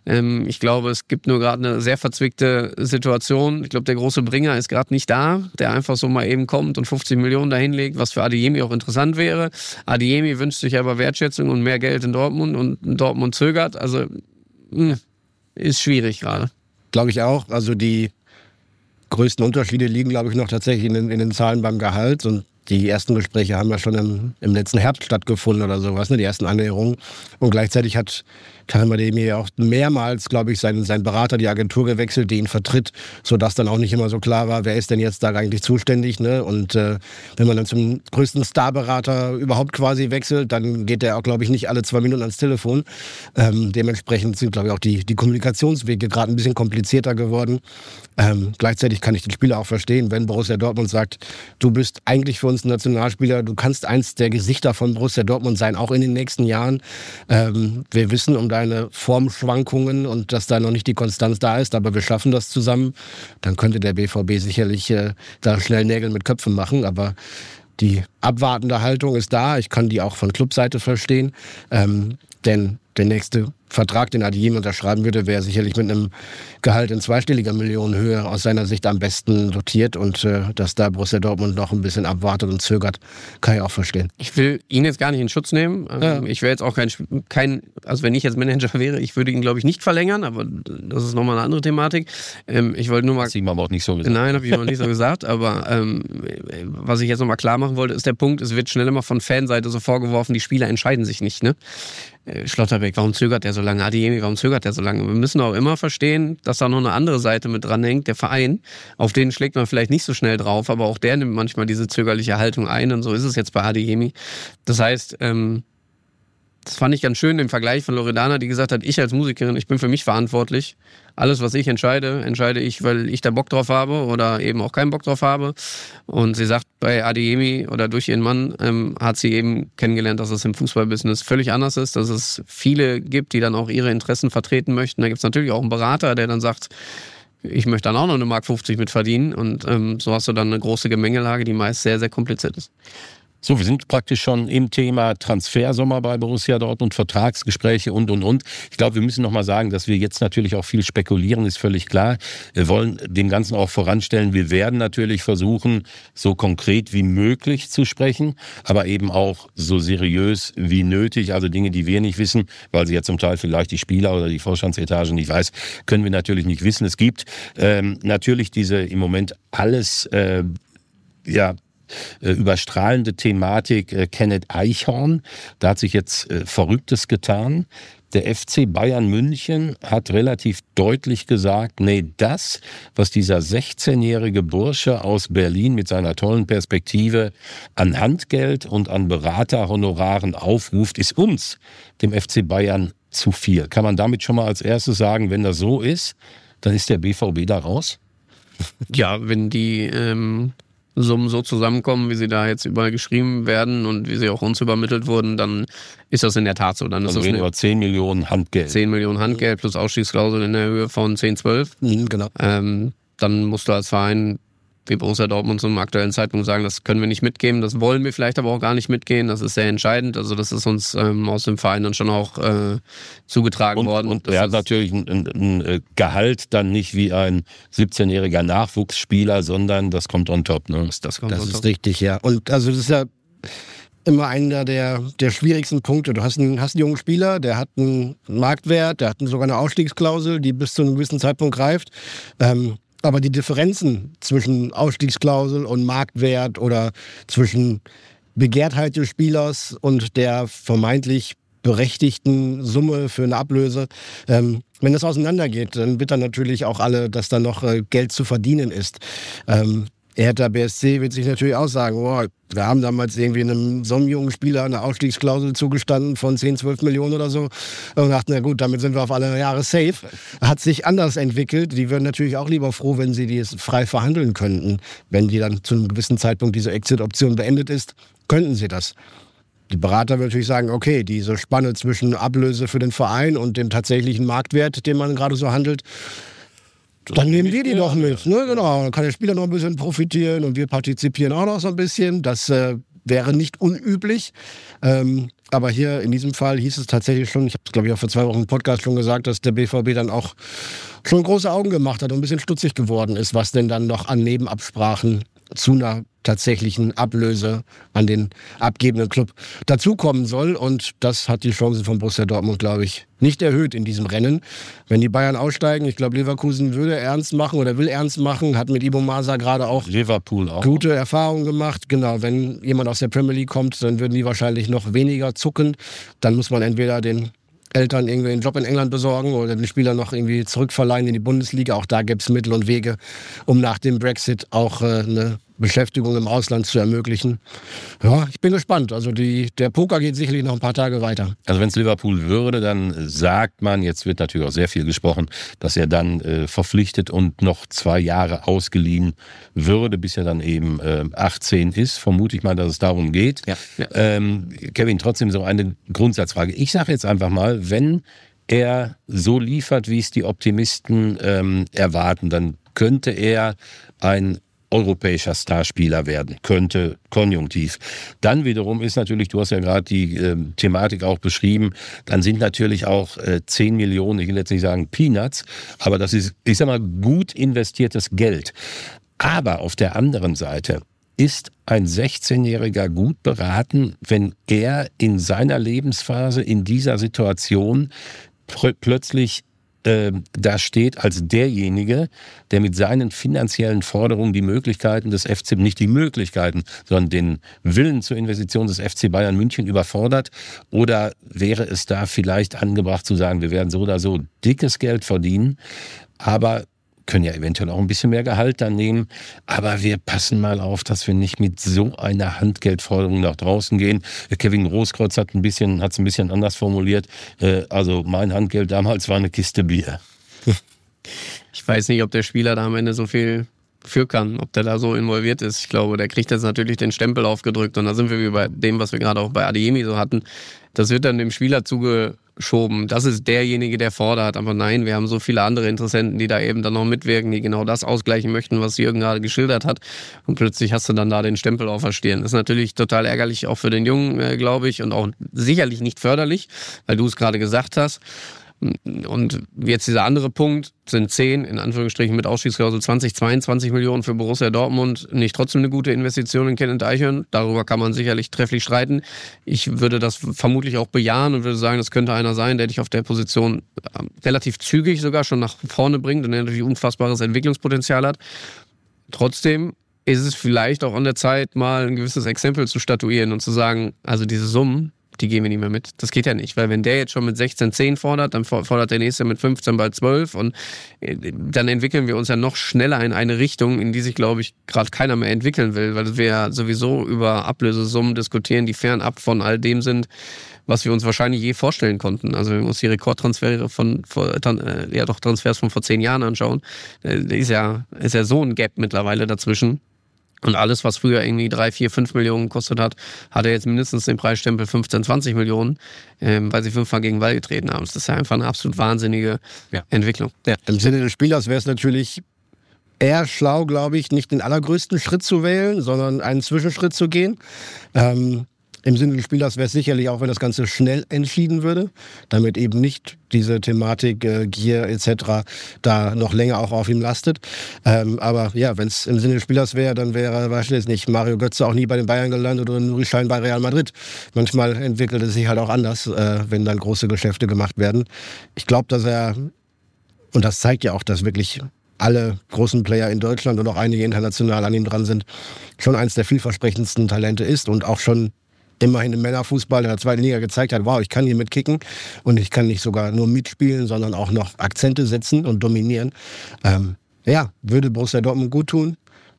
Ich glaube, es gibt nur gerade eine sehr verzwickte Situation. Ich glaube, der große Bringer ist gerade nicht da, der einfach so mal eben kommt und fünfzig Millionen dahinlegt, was für Adeyemi auch interessant wäre. Adeyemi wünscht sich aber Wertschätzung und mehr Geld in Dortmund und Dortmund zögert. Also mh, ist schwierig gerade. Glaube ich auch. Also die größten Unterschiede liegen, glaube ich, noch tatsächlich in den, in den Zahlen beim Gehalt. Und die ersten Gespräche haben ja schon im, im letzten Herbst stattgefunden oder sowas, ne? Die ersten Annäherungen. Und gleichzeitig hat Karim Adeyemi ja auch mehrmals, glaube ich, seinen, seinen Berater, die Agentur gewechselt, die ihn vertritt, sodass dann auch nicht immer so klar war, wer ist denn jetzt da eigentlich zuständig. Ne? Und äh, wenn man dann zum größten Starberater überhaupt quasi wechselt, dann geht der auch, glaube ich, nicht alle zwei Minuten ans Telefon. Ähm, dementsprechend sind, glaube ich, auch die, die Kommunikationswege gerade ein bisschen komplizierter geworden. Ähm, gleichzeitig kann ich den Spieler auch verstehen, wenn Borussia Dortmund sagt, du bist eigentlich für uns ein Nationalspieler, du kannst eins der Gesichter von Borussia Dortmund sein, auch in den nächsten Jahren. Ähm, wir wissen um deine Formschwankungen und dass da noch nicht die Konstanz da ist, aber wir schaffen das zusammen. Dann könnte der B V B sicherlich äh, da schnell Nägel mit Köpfen machen, aber die abwartende Haltung ist da. Ich kann die auch von Clubseite verstehen, ähm, denn der nächste Vertrag, den Adeyemi unterschreiben würde, wäre sicherlich mit einem Gehalt in zweistelliger Millionenhöhe aus seiner Sicht am besten dotiert. Und äh, dass da Borussia Dortmund noch ein bisschen abwartet und zögert, kann ich auch verstehen. Ich will ihn jetzt gar nicht in Schutz nehmen. Ja. Ich wäre jetzt auch kein, kein, also wenn ich jetzt Manager wäre, ich würde ihn, glaube ich, nicht verlängern, aber das ist nochmal eine andere Thematik. Ähm, ich wollte nur mal... Das hast du ihm aber auch nicht so gesagt. Nein, habe ich noch nicht so gesagt, aber ähm, was ich jetzt nochmal klar machen wollte, ist der Punkt, es wird schnell immer von Fanseite so vorgeworfen, die Spieler entscheiden sich nicht, ne? Schlotterbeck, warum zögert der so lange? Adeyemi, warum zögert der so lange? Wir müssen auch immer verstehen, dass da noch eine andere Seite mit dran hängt, der Verein. Auf den schlägt man vielleicht nicht so schnell drauf, aber auch der nimmt manchmal diese zögerliche Haltung ein und so ist es jetzt bei Adeyemi. Das heißt, ähm, das fand ich ganz schön, den Vergleich von Loredana, die gesagt hat, ich als Musikerin, ich bin für mich verantwortlich. Alles, was ich entscheide, entscheide ich, weil ich da Bock drauf habe oder eben auch keinen Bock drauf habe. Und sie sagt, bei Adeyemi oder durch ihren Mann ähm, hat sie eben kennengelernt, dass es im Fußballbusiness völlig anders ist, dass es viele gibt, die dann auch ihre Interessen vertreten möchten. Da gibt es natürlich auch einen Berater, der dann sagt, ich möchte dann auch noch eine Mark fünfzig mit verdienen. Und ähm, so hast du dann eine große Gemengelage, die meist sehr, sehr kompliziert ist. So, wir sind praktisch schon im Thema Transfersommer bei Borussia Dortmund, Vertragsgespräche und, und, und. Ich glaube, wir müssen noch mal sagen, dass wir jetzt natürlich auch viel spekulieren, ist völlig klar. Wir wollen dem Ganzen auch voranstellen. Wir werden natürlich versuchen, so konkret wie möglich zu sprechen, aber eben auch so seriös wie nötig. Also Dinge, die wir nicht wissen, weil sie ja zum Teil vielleicht die Spieler oder die Vorstandsetage nicht weiß, können wir natürlich nicht wissen. Es gibt ähm, natürlich diese im Moment alles, äh, ja, überstrahlende Thematik äh, Kenneth Eichhorn. Da hat sich jetzt äh, Verrücktes getan. Der F C Bayern München hat relativ deutlich gesagt, nee, das, was dieser sechzehnjährige Bursche aus Berlin mit seiner tollen Perspektive an Handgeld und an Beraterhonoraren aufruft, ist uns, dem F C Bayern, zu viel. Kann man damit schon mal als erstes sagen, wenn das so ist, dann ist der B V B da raus? Ja, wenn die ähm Summen so zusammenkommen, wie sie da jetzt überall geschrieben werden und wie sie auch uns übermittelt wurden, dann ist das in der Tat so. Dann ist also das reden über zehn Millionen Handgeld. zehn Millionen Handgeld plus Ausstiegsklausel in der Höhe von zehn, zwölf. Mhm, genau. Ähm, dann musst du als Verein wie Borussia Dortmund zum aktuellen Zeitpunkt sagen, das können wir nicht mitgeben, das wollen wir vielleicht aber auch gar nicht mitgehen, das ist sehr entscheidend, also das ist uns ähm, aus dem Verein dann schon auch äh, zugetragen und, worden. Und er hat natürlich ein, ein, ein Gehalt dann nicht wie ein siebzehnjähriger Nachwuchsspieler, sondern das kommt on top. Ne? Das, kommt das on ist top. richtig, ja. Und also das ist ja immer einer der, der schwierigsten Punkte. Du hast einen, hast einen jungen Spieler, der hat einen Marktwert, der hat sogar eine Ausstiegsklausel, die bis zu einem gewissen Zeitpunkt greift. Ähm, Aber die Differenzen zwischen Ausstiegsklausel und Marktwert oder zwischen Begehrtheit des Spielers und der vermeintlich berechtigten Summe für eine Ablöse, ähm, wenn das auseinandergeht, dann wittern natürlich auch alle, dass da noch äh, Geld zu verdienen ist. Ähm, Hertha B S C wird sich natürlich auch sagen, oh, wir haben damals irgendwie einem so einem jungen Spieler eine Ausstiegsklausel zugestanden von zehn, zwölf Millionen oder so und dachten, na gut, damit sind wir auf alle Jahre safe. Hat sich anders entwickelt. Die würden natürlich auch lieber froh, wenn sie die frei verhandeln könnten. Wenn die dann zu einem gewissen Zeitpunkt diese Exit-Option beendet ist, könnten sie das. Die Berater würden natürlich sagen, okay, diese Spanne zwischen Ablöse für den Verein und dem tatsächlichen Marktwert, den man gerade so handelt, dann nehmen wir die doch mit. Ne? Genau. Dann kann der Spieler noch ein bisschen profitieren und wir partizipieren auch noch so ein bisschen. Das äh, wäre nicht unüblich. Ähm, aber hier in diesem Fall hieß es tatsächlich schon, ich habe es glaube ich auch vor zwei Wochen im Podcast schon gesagt, dass der B V B dann auch schon große Augen gemacht hat und ein bisschen stutzig geworden ist, was denn dann noch an Nebenabsprachen zu einer tatsächlichen Ablöse an den abgebenden Club dazukommen soll. Und das hat die Chancen von Borussia Dortmund, glaube ich, nicht erhöht in diesem Rennen. Wenn die Bayern aussteigen, ich glaube, Leverkusen würde ernst machen oder will ernst machen, hat mit Ibo Masa gerade auch, Liverpool auch gute Erfahrungen gemacht. Genau, wenn jemand aus der Premier League kommt, dann würden die wahrscheinlich noch weniger zucken. Dann muss man entweder den Eltern irgendwie einen Job in England besorgen oder den Spieler noch irgendwie zurückverleihen in die Bundesliga. Auch da gibt es Mittel und Wege, um nach dem Brexit auch äh, eine Beschäftigung im Ausland zu ermöglichen. Ja, ich bin gespannt. Also die, der Poker geht sicherlich noch ein paar Tage weiter. Also wenn es Liverpool würde, dann sagt man, jetzt wird natürlich auch sehr viel gesprochen, dass er dann äh, verpflichtet und noch zwei Jahre ausgeliehen würde, bis er dann eben äh, achtzehn ist. Vermute ich mal, dass es darum geht. Ja, ja. Ähm, Kevin, trotzdem so eine Grundsatzfrage. Ich sage jetzt einfach mal, wenn er so liefert, wie es die Optimisten ähm, erwarten, dann könnte er ein europäischer Starspieler werden, könnte konjunktiv. Dann wiederum ist natürlich, du hast ja gerade die äh, Thematik auch beschrieben, dann sind natürlich auch äh, zehn Millionen, ich will jetzt nicht sagen Peanuts, aber das ist, ich sag mal, gut investiertes Geld. Aber auf der anderen Seite ist ein sechzehnjähriger gut beraten, wenn er in seiner Lebensphase, in dieser Situation pr- plötzlich da steht als derjenige, der mit seinen finanziellen Forderungen die Möglichkeiten des F C, nicht die Möglichkeiten, sondern den Willen zur Investition des F C Bayern München überfordert? Oder wäre es da vielleicht angebracht zu sagen, wir werden so oder so dickes Geld verdienen, aber können ja eventuell auch ein bisschen mehr Gehalt dann nehmen, aber wir passen mal auf, dass wir nicht mit so einer Handgeldforderung nach draußen gehen. Kevin Großkreuz hat ein bisschen, hat es ein bisschen anders formuliert. Also mein Handgeld damals war eine Kiste Bier. Ich weiß nicht, ob der Spieler da am Ende so viel für kann, ob der da so involviert ist. Ich glaube, der kriegt jetzt natürlich den Stempel aufgedrückt und da sind wir wie bei dem, was wir gerade auch bei Adeyemi so hatten. Das wird dann dem Spieler zugeschoben. Das ist derjenige, der fordert. Aber nein, wir haben so viele andere Interessenten, die da eben dann noch mitwirken, die genau das ausgleichen möchten, was Jürgen gerade geschildert hat. Und plötzlich hast du dann da den Stempel auf der Stirn. Das ist natürlich total ärgerlich, auch für den Jungen, äh, glaube ich, und auch sicherlich nicht förderlich, weil du es gerade gesagt hast. Und jetzt dieser andere Punkt sind zehn, in Anführungsstrichen mit Ausstiegsklausel zwanzig, zweiundzwanzig Millionen für Borussia Dortmund. Nicht trotzdem eine gute Investition in Kenneth Eichhorn. Darüber kann man sicherlich trefflich streiten. Ich würde das vermutlich auch bejahen und würde sagen, das könnte einer sein, der dich auf der Position relativ zügig sogar schon nach vorne bringt und der natürlich unfassbares Entwicklungspotenzial hat. Trotzdem ist es vielleicht auch an der Zeit, mal ein gewisses Exempel zu statuieren und zu sagen, also diese Summen, die gehen wir nicht mehr mit. Das geht ja nicht, weil wenn der jetzt schon mit sechzehn, zehn fordert, dann fordert der nächste mit fünfzehn, bald zwölf und dann entwickeln wir uns ja noch schneller in eine Richtung, in die sich, glaube ich, gerade keiner mehr entwickeln will, weil wir ja sowieso über Ablösesummen diskutieren, die fernab von all dem sind, was wir uns wahrscheinlich je vorstellen konnten. Also wenn wir uns die Rekordtransfers von, von ja doch Transfers von vor zehn Jahren anschauen, ist ja, ist ja so ein Gap mittlerweile dazwischen. Und alles, was früher irgendwie drei, vier, fünf Millionen gekostet hat, hat er jetzt mindestens den Preisstempel fünfzehn, zwanzig Millionen, ähm, weil sie fünfmal gegen den Ball getreten haben. Das ist ja einfach eine absolut wahnsinnige ja. Entwicklung. Ja. Im Sinne des Spielers wäre es natürlich eher schlau, glaube ich, nicht den allergrößten Schritt zu wählen, sondern einen Zwischenschritt zu gehen. Ähm, Im Sinne des Spielers wäre es sicherlich auch, wenn das Ganze schnell entschieden würde, damit eben nicht diese Thematik äh, Gier et cetera da noch länger auch auf ihm lastet. Ähm, aber ja, wenn es im Sinne des Spielers wäre, dann wäre wahrscheinlich nicht Mario Götze auch nie bei den Bayern gelandet oder Nuri Sahin bei Real Madrid. Manchmal entwickelt es sich halt auch anders, äh, wenn dann große Geschäfte gemacht werden. Ich glaube, dass er, und das zeigt ja auch, dass wirklich alle großen Player in Deutschland und auch einige international an ihm dran sind, schon eins der vielversprechendsten Talente ist und auch schon immerhin im Männerfußball in der zweiten Liga gezeigt hat, wow, ich kann hier mitkicken und ich kann nicht sogar nur mitspielen, sondern auch noch Akzente setzen und dominieren. Ähm, ja, würde Borussia Dortmund gut tun.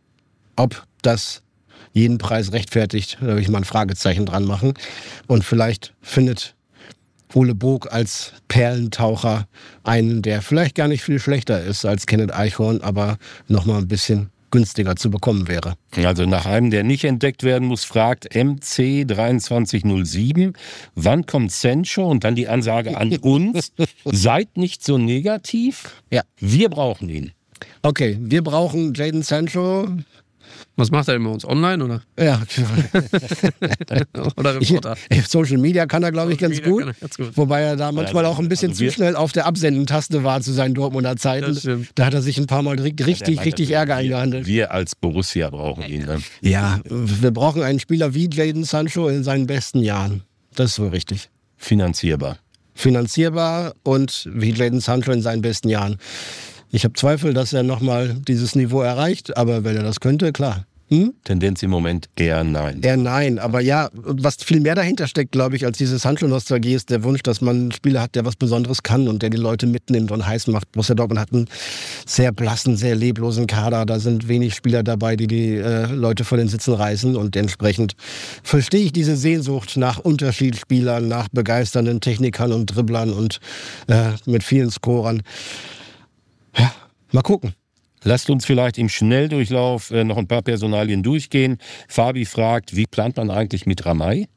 Ob das jeden Preis rechtfertigt, da würde ich mal ein Fragezeichen dran machen. Und vielleicht findet Ole Bog als Perlentaucher einen, der vielleicht gar nicht viel schlechter ist als Kenneth Eichhorn, aber nochmal ein bisschen günstiger zu bekommen wäre. Also nach einem, der nicht entdeckt werden muss, fragt M C dreiundzwanzig null sieben, wann kommt Sancho? Und dann die Ansage an uns, seid nicht so negativ, ja. Wir brauchen ihn. Okay, wir brauchen Jadon Sancho Was macht er denn bei uns? Online oder? Ja. Oder Reporter? Ich, Social Media kann er, glaube ich, ganz gut. Er ganz gut. Wobei er da manchmal auch ein bisschen also wir, zu schnell auf der Absendentaste war zu seinen Dortmunder Zeiten. Da hat er sich ein paar Mal richtig, ja, richtig Ärger eingehandelt. Wir als Borussia brauchen ihn. Ne? Ja, wir brauchen einen Spieler wie Jadon Sancho in seinen besten Jahren. Das ist so richtig. Finanzierbar. Finanzierbar und wie Jadon Sancho in seinen besten Jahren. Ich habe Zweifel, dass er nochmal dieses Niveau erreicht, aber wenn er das könnte, klar. Hm? Tendenz im Moment eher nein. Eher nein, aber ja, was viel mehr dahinter steckt, glaube ich, als diese Sancho-Nostalgie ist der Wunsch, dass man einen Spieler hat, der was Besonderes kann und der die Leute mitnimmt und heiß macht. Borussia Dortmund hat einen sehr blassen, sehr leblosen Kader. Da sind wenig Spieler dabei, die die äh, Leute von den Sitzen reißen und entsprechend verstehe ich diese Sehnsucht nach Unterschiedsspielern, nach begeisternden Technikern und Dribblern und äh, mit vielen Scorern. Ja, mal gucken. Lasst uns vielleicht im Schnelldurchlauf äh, noch ein paar Personalien durchgehen. Fabi fragt, wie plant man eigentlich mit Ramay?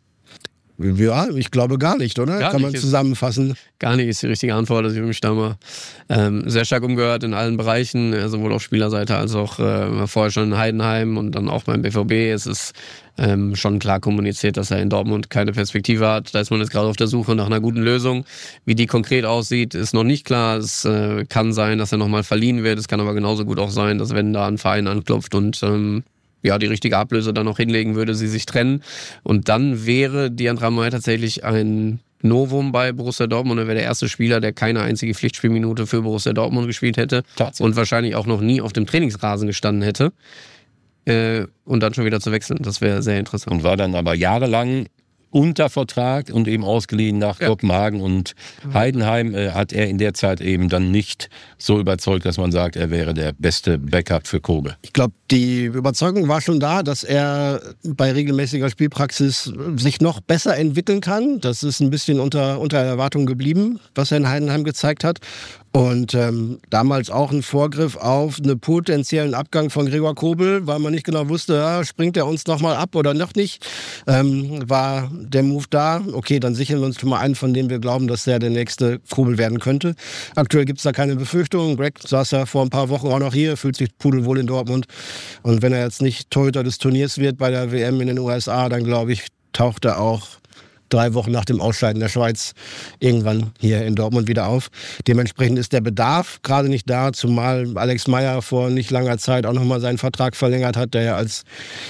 Ja, ich glaube gar nicht, oder? Gar Kann nicht, man zusammenfassen. Gar nicht ist die richtige Antwort. Also ich habe mich da mal ähm, sehr stark umgehört in allen Bereichen, äh, sowohl auf Spielerseite als auch äh, vorher schon in Heidenheim und dann auch beim B V B. Es ist ähm, schon klar kommuniziert, dass er in Dortmund keine Perspektive hat. Da ist man jetzt gerade auf der Suche nach einer guten Lösung. Wie die konkret aussieht, ist noch nicht klar. Es äh, kann sein, dass er nochmal verliehen wird. Es kann aber genauso gut auch sein, dass wenn da ein Verein anklopft und ähm, ja, die richtige Ablöse dann noch hinlegen würde, sie sich trennen. Und dann wäre Dian Ramay tatsächlich ein Novum bei Borussia Dortmund. Er wäre der erste Spieler, der keine einzige Pflichtspielminute für Borussia Dortmund gespielt hätte und wahrscheinlich auch noch nie auf dem Trainingsrasen gestanden hätte. Äh, und dann schon wieder zu wechseln. Das wäre sehr interessant. Und war dann aber jahrelang unter Vertrag und eben ausgeliehen nach ja. Kopenhagen und Heidenheim äh, hat er in der Zeit eben dann nicht so überzeugt, dass man sagt, er wäre der beste Backup für Kobe. Ich glaube, die Überzeugung war schon da, dass er bei regelmäßiger Spielpraxis sich noch besser entwickeln kann. Das ist ein bisschen unter, unter Erwartung geblieben, was er in Heidenheim gezeigt hat. Und ähm, damals auch ein Vorgriff auf einen potenziellen Abgang von Gregor Kobel, weil man nicht genau wusste, ja, springt er uns nochmal ab oder noch nicht. Ähm, war der Move da? Okay, dann sichern wir uns schon mal einen, von dem wir glauben, dass der der nächste Kobel werden könnte. Aktuell gibt es da keine Befürchtungen. Greg saß ja vor ein paar Wochen auch noch hier, fühlt sich pudelwohl in Dortmund. Und wenn er jetzt nicht Torhüter des Turniers wird bei der W M in den U S A, dann glaube ich, taucht er auch drei Wochen nach dem Ausscheiden der Schweiz irgendwann hier in Dortmund wieder auf. Dementsprechend ist der Bedarf gerade nicht da, zumal Alex Meyer vor nicht langer Zeit auch nochmal seinen Vertrag verlängert hat, der ja als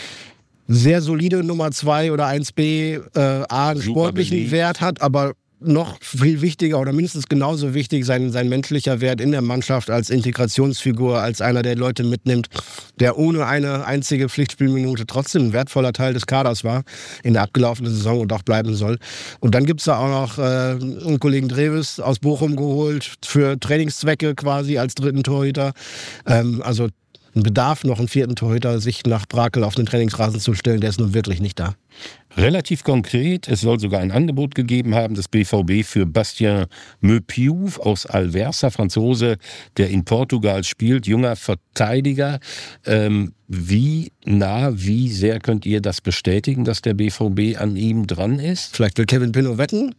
sehr solide Nummer zwei oder eins B äh, A einen sportlichen belegt. Wert hat, aber noch viel wichtiger oder mindestens genauso wichtig sein, sein menschlicher Wert in der Mannschaft als Integrationsfigur, als einer, der Leute mitnimmt, der ohne eine einzige Pflichtspielminute trotzdem ein wertvoller Teil des Kaders war in der abgelaufenen Saison und auch bleiben soll. Und dann gibt es da auch noch äh, einen Kollegen Dreves aus Bochum geholt, für Trainingszwecke quasi als dritten Torhüter. Ähm, also ein Bedarf, noch einen vierten Torhüter, sich nach Brakel auf den Trainingsrasen zu stellen, der ist nun wirklich nicht da. Relativ konkret, es soll sogar ein Angebot gegeben haben, des B V B für Bastien Meupiou aus Alversa, Franzose, der in Portugal spielt, junger Verteidiger. Ähm, wie nah, wie sehr könnt ihr das bestätigen, dass der B V B an ihm dran ist? Vielleicht will Kevin Pinnow wetten?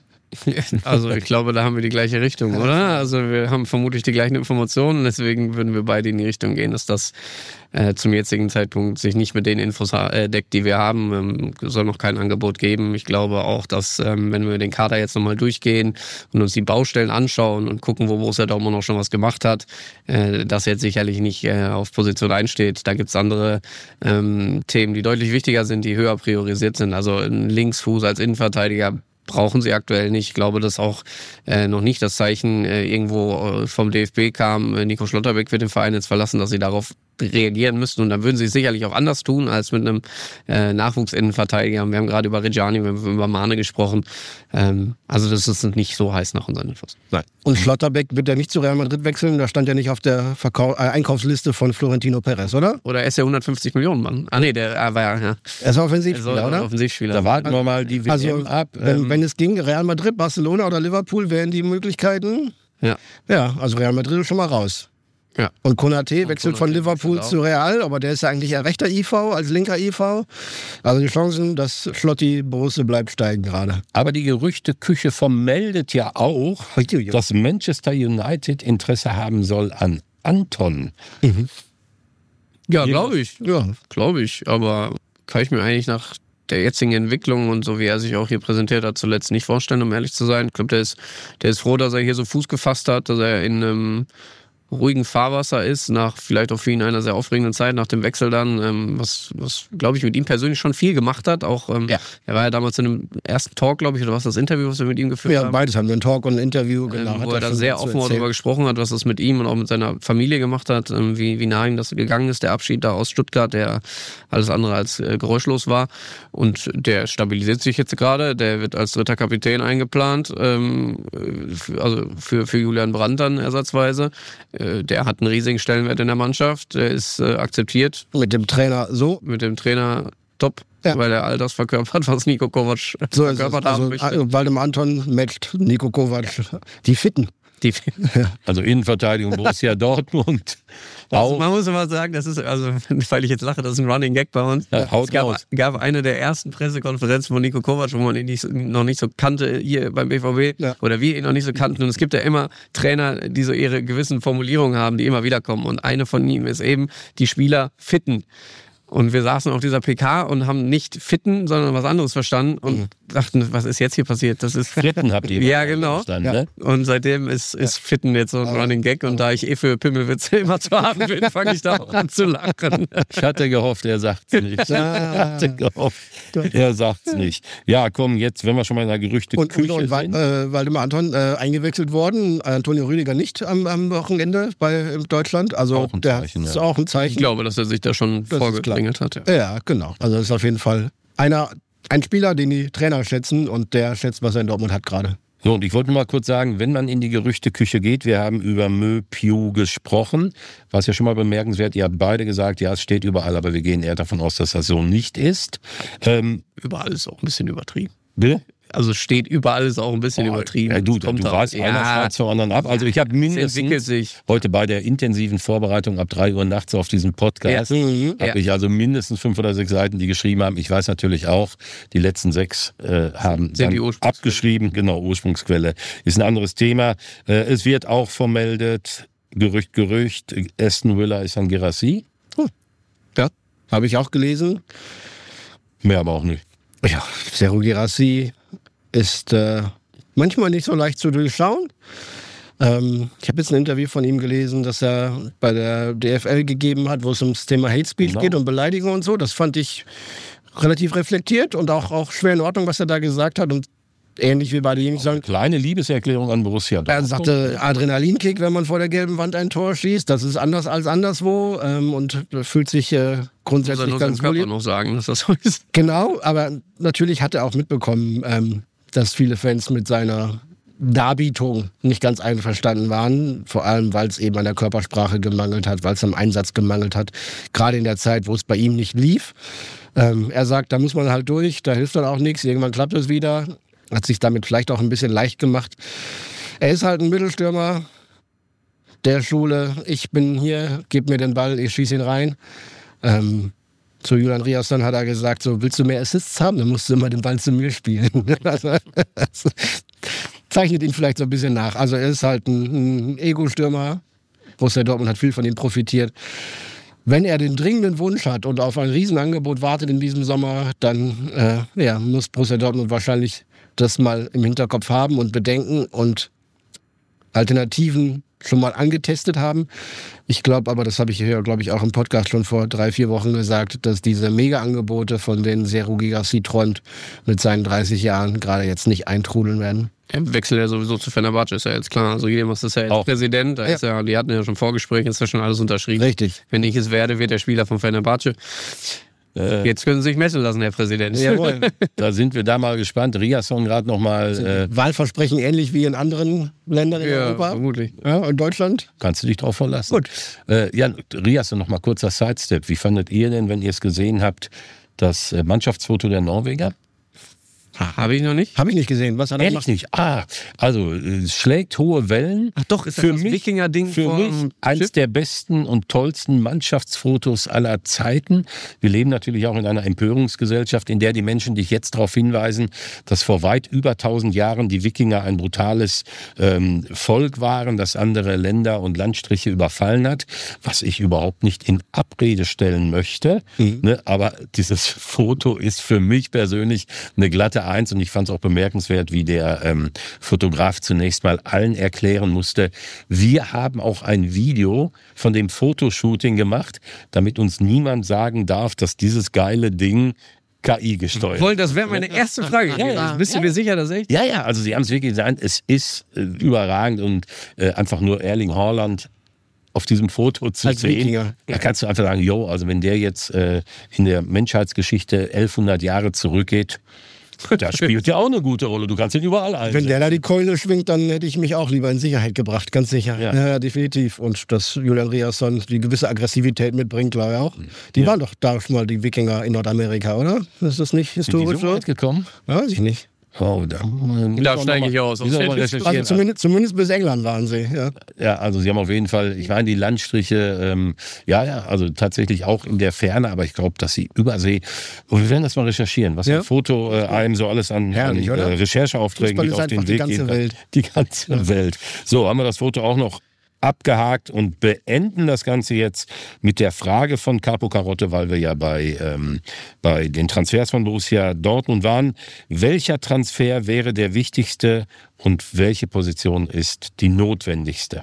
Also ich glaube, da haben wir die gleiche Richtung, oder? Also wir haben vermutlich die gleichen Informationen, deswegen würden wir beide in die Richtung gehen, dass das äh, zum jetzigen Zeitpunkt sich nicht mit den Infos äh, deckt, die wir haben. Ähm, soll noch kein Angebot geben. Ich glaube auch, dass ähm, wenn wir den Kader jetzt nochmal durchgehen und uns die Baustellen anschauen und gucken, wo Borussia Dortmund noch schon was gemacht hat, äh, das jetzt sicherlich nicht äh, auf Position eins steht. Da gibt's andere ähm, Themen, die deutlich wichtiger sind, die höher priorisiert sind. Also ein Linksfuß als Innenverteidiger brauchen sie aktuell nicht. Ich glaube, dass auch äh, noch nicht das Zeichen äh, irgendwo äh, vom D F B kam, äh, Nico Schlotterbeck wird den Verein jetzt verlassen, dass sie darauf reagieren müssten. Und dann würden sie es sicherlich auch anders tun als mit einem äh, Nachwuchsinnenverteidiger. Wir haben gerade über Reggiani, wir haben über Mane gesprochen. Ähm, also das ist nicht so heiß nach unseren Infos. Nein. Und Schlotterbeck wird ja nicht zu Real Madrid wechseln. Da stand ja nicht auf der Verkau- äh, Einkaufsliste von Florentino Perez, oder? Oder er ist ja hundertfünfzig Millionen Mann. Ah nee, der äh, war ja... ja. Er ist Offensivspieler, er ist oder? Offensivspieler. Da warten wir mal die W M also, ab. Wenn, Ähm, wenn es ging, Real Madrid, Barcelona oder Liverpool wären die Möglichkeiten. Ja. Ja, also Real Madrid ist schon mal raus. Ja. Und Konaté wechselt Konaté von Liverpool wechselt zu Real, aber der ist ja eigentlich eher rechter I V als linker I V. Also die Chancen, dass Schlotti Borussia bleibt, steigen gerade. aber die Gerüchteküche vermeldet ja auch, dass Manchester United Interesse haben soll an Anton. Mhm. Ja, glaube ich. Ja. Glaube ich. Aber kann ich mir eigentlich nach der jetzigen Entwicklung und so wie er sich auch hier präsentiert hat, zuletzt nicht vorstellen, um ehrlich zu sein. Ich glaube, der ist, der ist froh, dass er hier so Fuß gefasst hat, dass er in einem ruhigen Fahrwasser ist, nach vielleicht auch für ihn einer sehr aufregenden Zeit, nach dem Wechsel dann, ähm, was, was glaube ich, mit ihm persönlich schon viel gemacht hat. Auch ähm, ja. Er war ja damals in einem ersten Talk, glaube ich, oder was das Interview, was wir mit ihm geführt ja, haben. Ja, beides haben wir, ein Talk und ein Interview, genau. Ähm, wo er da sehr offen darüber gesprochen hat, was das mit ihm und auch mit seiner Familie gemacht hat, ähm, wie, wie nah ihm das gegangen ist, der Abschied da aus Stuttgart, der alles andere als äh, geräuschlos war. Und der stabilisiert sich jetzt gerade, der wird als dritter Kapitän eingeplant, ähm, für, also für, für Julian Brandt dann ersatzweise. Äh, der hat einen riesigen Stellenwert in der Mannschaft, der ist äh, akzeptiert. Mit dem Trainer so. Mit dem Trainer top, ja. Weil er all das verkörpert, was Nico Kovac so verkörpert also, haben möchte. Also Waldemar Anton matcht Nico Kovac, die Fitten. Die also Innenverteidigung Borussia Dortmund. Also man muss immer sagen, das ist, also weil ich jetzt lache, das ist ein Running Gag bei uns. Ja, haut es gab, raus. gab eine der ersten Pressekonferenzen von Nico Kovac, wo man ihn nicht, noch nicht so kannte hier beim B V B ja. oder wir ihn noch nicht so kannten. Und es gibt ja immer Trainer, die so ihre gewissen Formulierungen haben, die immer wieder kommen. Und eine von ihm ist eben, die Spieler fitten. Und wir saßen auf dieser P K und haben nicht Fitten, sondern was anderes verstanden und mhm. dachten, was ist jetzt hier passiert? Das ist Fritten habt ihr. Ja, genau. Verstanden, ja. Ne? Und seitdem ist, ist Fitten jetzt so ein aber, Running Gag. Und da ich eh für Pimmelwitze immer zu haben bin, fange ich da auch an zu lachen. Ich hatte gehofft, er sagt's nicht. Ich hatte gehofft, er sagt's nicht. Ja, komm, jetzt, wenn wir schon mal in der Gerüchteküche und, und, und sind. Äh, Waldemar Anton äh, eingewechselt worden, Antonio Rüdiger nicht am, am Wochenende bei Deutschland. Also auch ein der Zeichen, ist ja. auch ein Zeichen. Ich glaube, dass er sich da schon vorgedrängelt hat. Ja. ja, genau. Also das ist auf jeden Fall einer, ein Spieler, den die Trainer schätzen und der schätzt, was er in Dortmund hat gerade. So, und ich wollte nur mal kurz sagen, wenn man in die Gerüchteküche geht, wir haben über Mö Pju gesprochen, was ja schon mal bemerkenswert, ihr habt beide gesagt, ja, es steht überall, aber wir gehen eher davon aus, dass das so nicht ist. Ähm, überall ist auch ein bisschen übertrieben. Bitte? Also steht überall ist auch ein bisschen oh, übertrieben. Ja, du, du weißt, ja. einer schreit zur anderen ab. Also ich habe mindestens heute bei der intensiven Vorbereitung ab drei Uhr nachts auf diesen Podcast, ja. habe ja. ich also mindestens fünf oder sechs Seiten, die geschrieben haben. Ich weiß natürlich auch, die letzten sechs äh, haben Sind dann abgeschrieben. Genau, Ursprungsquelle ist ein anderes Thema. Äh, es wird auch vermeldet, Gerücht, Gerücht, Aston Villa ist an Guirassy. Hm. Ja, habe ich auch gelesen. Mehr aber auch nicht. Ja, Serhou Guirassy ist äh, manchmal nicht so leicht zu durchschauen. Ähm, ich habe jetzt ein Interview von ihm gelesen, das er bei der D F L gegeben hat, wo es ums Thema Hate Speech genau. geht und Beleidigung und so. Das fand ich relativ reflektiert und auch, auch schwer in Ordnung, was er da gesagt hat. Und ähnlich wie bei denjenigen sagen. Kleine Liebeserklärung an Borussia. Er sagte Adrenalinkick, wenn man vor der gelben Wand ein Tor schießt. Das ist anders als anderswo ähm, und fühlt sich äh, grundsätzlich muss er ganz wohl. wohl. Noch sagen, dass das so ist. Genau, aber natürlich hat er auch mitbekommen, ähm, dass viele Fans mit seiner Darbietung nicht ganz einverstanden waren, vor allem weil es eben an der Körpersprache gemangelt hat, weil es am Einsatz gemangelt hat, gerade in der Zeit, wo es bei ihm nicht lief. Ähm, er sagt, da muss man halt durch, da hilft dann auch nichts, irgendwann klappt es wieder. Hat sich damit vielleicht auch ein bisschen leicht gemacht. Er ist halt ein Mittelstürmer der Schule. Ich bin hier, gib mir den Ball, ich schieße ihn rein. Ähm, zu Julian Riasson hat er gesagt, so, willst du mehr Assists haben, dann musst du immer den Ball zu mir spielen. Also, das zeichnet ihn vielleicht so ein bisschen nach. Also er ist halt ein, ein Ego-Stürmer. Borussia Dortmund hat viel von ihm profitiert. Wenn er den dringenden Wunsch hat und auf ein Riesenangebot wartet in diesem Sommer, dann äh, ja, muss Borussia Dortmund wahrscheinlich das mal im Hinterkopf haben und bedenken und Alternativen schon mal angetestet haben. Ich glaube aber, das habe ich hier, glaube ich, auch im Podcast schon vor drei, vier Wochen gesagt, dass diese Mega-Angebote, von denen Serhou Guirassy träumt, mit seinen dreißig Jahren gerade jetzt nicht eintrudeln werden. Er wechselt ja sowieso zu Fenerbahce, ist ja jetzt klar. Also Yilmaz ist ja jetzt auch Präsident, da ja. ist ja, die hatten ja schon Vorgespräche, ist ja schon alles unterschrieben. Richtig. Wenn ich es werde, wird der Spieler von Fenerbahce. Äh, Jetzt können Sie sich messen lassen, Herr Präsident. Jawohl. Da sind wir da mal gespannt. Riasson gerade nochmal. Äh, Wahlversprechen ähnlich wie in anderen Ländern in ja, Europa. Vermutlich. Ja, in Deutschland. Kannst du dich drauf verlassen. Gut. Äh, ja, Riasson, nochmal kurzer Sidestep. Wie fandet ihr denn, wenn ihr es gesehen habt, das Mannschaftsfoto der Norweger? Habe ich noch nicht. Habe ich nicht gesehen. Was hat er Ehrlich gemacht? nicht? Ah, also es schlägt hohe Wellen. Ach doch, ist das für das mich, Wikinger-Ding Für vom mich eines Schiff? der besten und tollsten Mannschaftsfotos aller Zeiten. Wir leben natürlich auch in einer Empörungsgesellschaft, in der die Menschen dich jetzt darauf hinweisen, dass vor weit über tausend Jahren die Wikinger ein brutales ähm, Volk waren, das andere Länder und Landstriche überfallen hat, was ich überhaupt nicht in Abrede stellen möchte. Mhm. Ne, aber dieses Foto ist für mich persönlich eine glatte Eins und ich fand es auch bemerkenswert, wie der ähm, Fotograf zunächst mal allen erklären musste, wir haben auch ein Video von dem Fotoshooting gemacht, damit uns niemand sagen darf, dass dieses geile Ding K I gesteuert. Voll, das wäre meine erste Frage. Ja, ja, Bist du ja. dir sicher, dass echt? Ja, ja, also sie haben es wirklich gesagt, es ist äh, überragend und äh, einfach nur Erling Haaland auf diesem Foto zu Als sehen. Wikinger. Da kannst du einfach sagen, jo, also wenn der jetzt äh, in der Menschheitsgeschichte elfhundert Jahre zurückgeht, da spielt ja auch eine gute Rolle. Du kannst ihn überall einsetzen. Wenn der da die Keule schwingt, dann hätte ich mich auch lieber in Sicherheit gebracht, ganz sicher. Ja. Ja, ja definitiv. Und dass Julian Riasson die gewisse Aggressivität mitbringt, glaube ich auch. Die Ja. waren doch da schon mal die Wikinger in Nordamerika, oder? Ist das nicht Sind die historisch so so? weit gekommen? Ja, weiß ich nicht. Oh, da, Da steige ich aus. Müssen wir mal recherchieren. Also zumindest, zumindest bis England waren sie. Ja. Ja, also sie haben auf jeden Fall, ich meine, die Landstriche, ähm, ja, ja, also tatsächlich auch in der Ferne, aber ich glaube, dass sie übersee, und wir werden das mal recherchieren, was Ja. ein Foto äh, einem so alles an, Herrlich, an äh, oder? Rechercheaufträgen Fußball mit ist auf den einfach die Weg ganze gehen kann. Welt. Die ganze Welt. So, haben wir das Foto auch noch abgehakt und beenden das Ganze jetzt mit der Frage von Capo Carotte, weil wir ja bei, ähm, bei den Transfers von Borussia Dortmund waren. Welcher Transfer wäre der wichtigste und welche Position ist die notwendigste?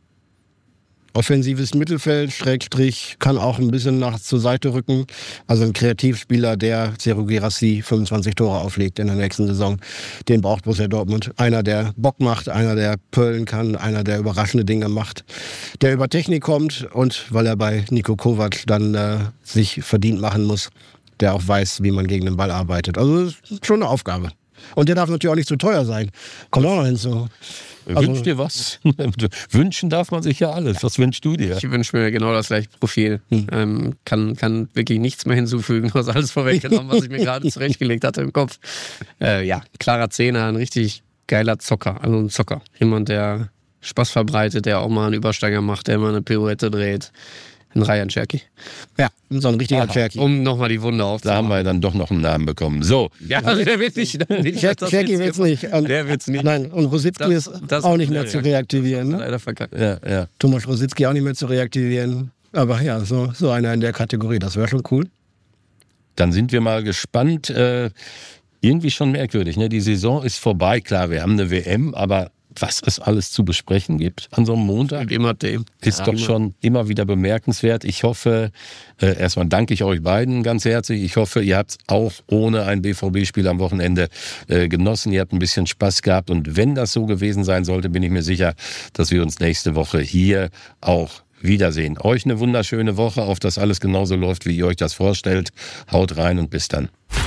Offensives Mittelfeld, Schrägstrich, kann auch ein bisschen nach zur Seite rücken. Also ein Kreativspieler, der Serhou Guirassy fünfundzwanzig Tore auflegt in der nächsten Saison. Den braucht Borussia Dortmund. Einer, der Bock macht, einer, der pöllen kann, einer, der überraschende Dinge macht, der über Technik kommt und weil er bei Niko Kovac dann äh, sich verdient machen muss, der auch weiß, wie man gegen den Ball arbeitet. Also das ist schon eine Aufgabe. Und der darf natürlich auch nicht zu teuer sein. Kommt auch noch hinzu. Also- Wünsch dir was? Wünschen darf man sich ja alles. Was wünschst du dir? Ich wünsche mir genau das gleiche Profil. Hm. Ähm, kann, kann wirklich nichts mehr hinzufügen. Du hast alles vorweggenommen, was ich mir gerade zurechtgelegt hatte im Kopf. Äh, ja, klarer Zehner, ein richtig geiler Zocker. Also ein Zocker. Jemand, der Spaß verbreitet, der auch mal einen Übersteiger macht, der mal eine Pirouette dreht. Ein Ryan Cherky. Ja, so ein richtiger Cherky. Um nochmal die Wunde Da aufzumachen. haben wir dann doch noch einen Namen bekommen. So, Ja, also der wird nicht. Cherky wird's nicht. Und, Der wird's nicht. Nein, und Rositzky Das- ist das- auch nicht mehr ja, zu ja. reaktivieren. Ne? Leider verkackt. ja, ja. Thomas Rositzky auch nicht mehr zu reaktivieren. Aber ja, so, so einer in der Kategorie, das wäre schon cool. Dann sind wir mal gespannt. Äh, irgendwie schon merkwürdig. Ne? Die Saison ist vorbei. Klar, wir haben eine W M, aber was es alles zu besprechen gibt an so einem Montag, Und immer dem. ist Ja, doch immer. schon immer wieder bemerkenswert. Ich hoffe, äh, erstmal danke ich euch beiden ganz herzlich. Ich hoffe, ihr habt es auch ohne ein B V B-Spiel am Wochenende äh, genossen. Ihr habt ein bisschen Spaß gehabt. Und wenn das so gewesen sein sollte, bin ich mir sicher, dass wir uns nächste Woche hier auch wiedersehen. Euch eine wunderschöne Woche, auf dass alles genauso läuft, wie ihr euch das vorstellt. Haut rein und bis dann.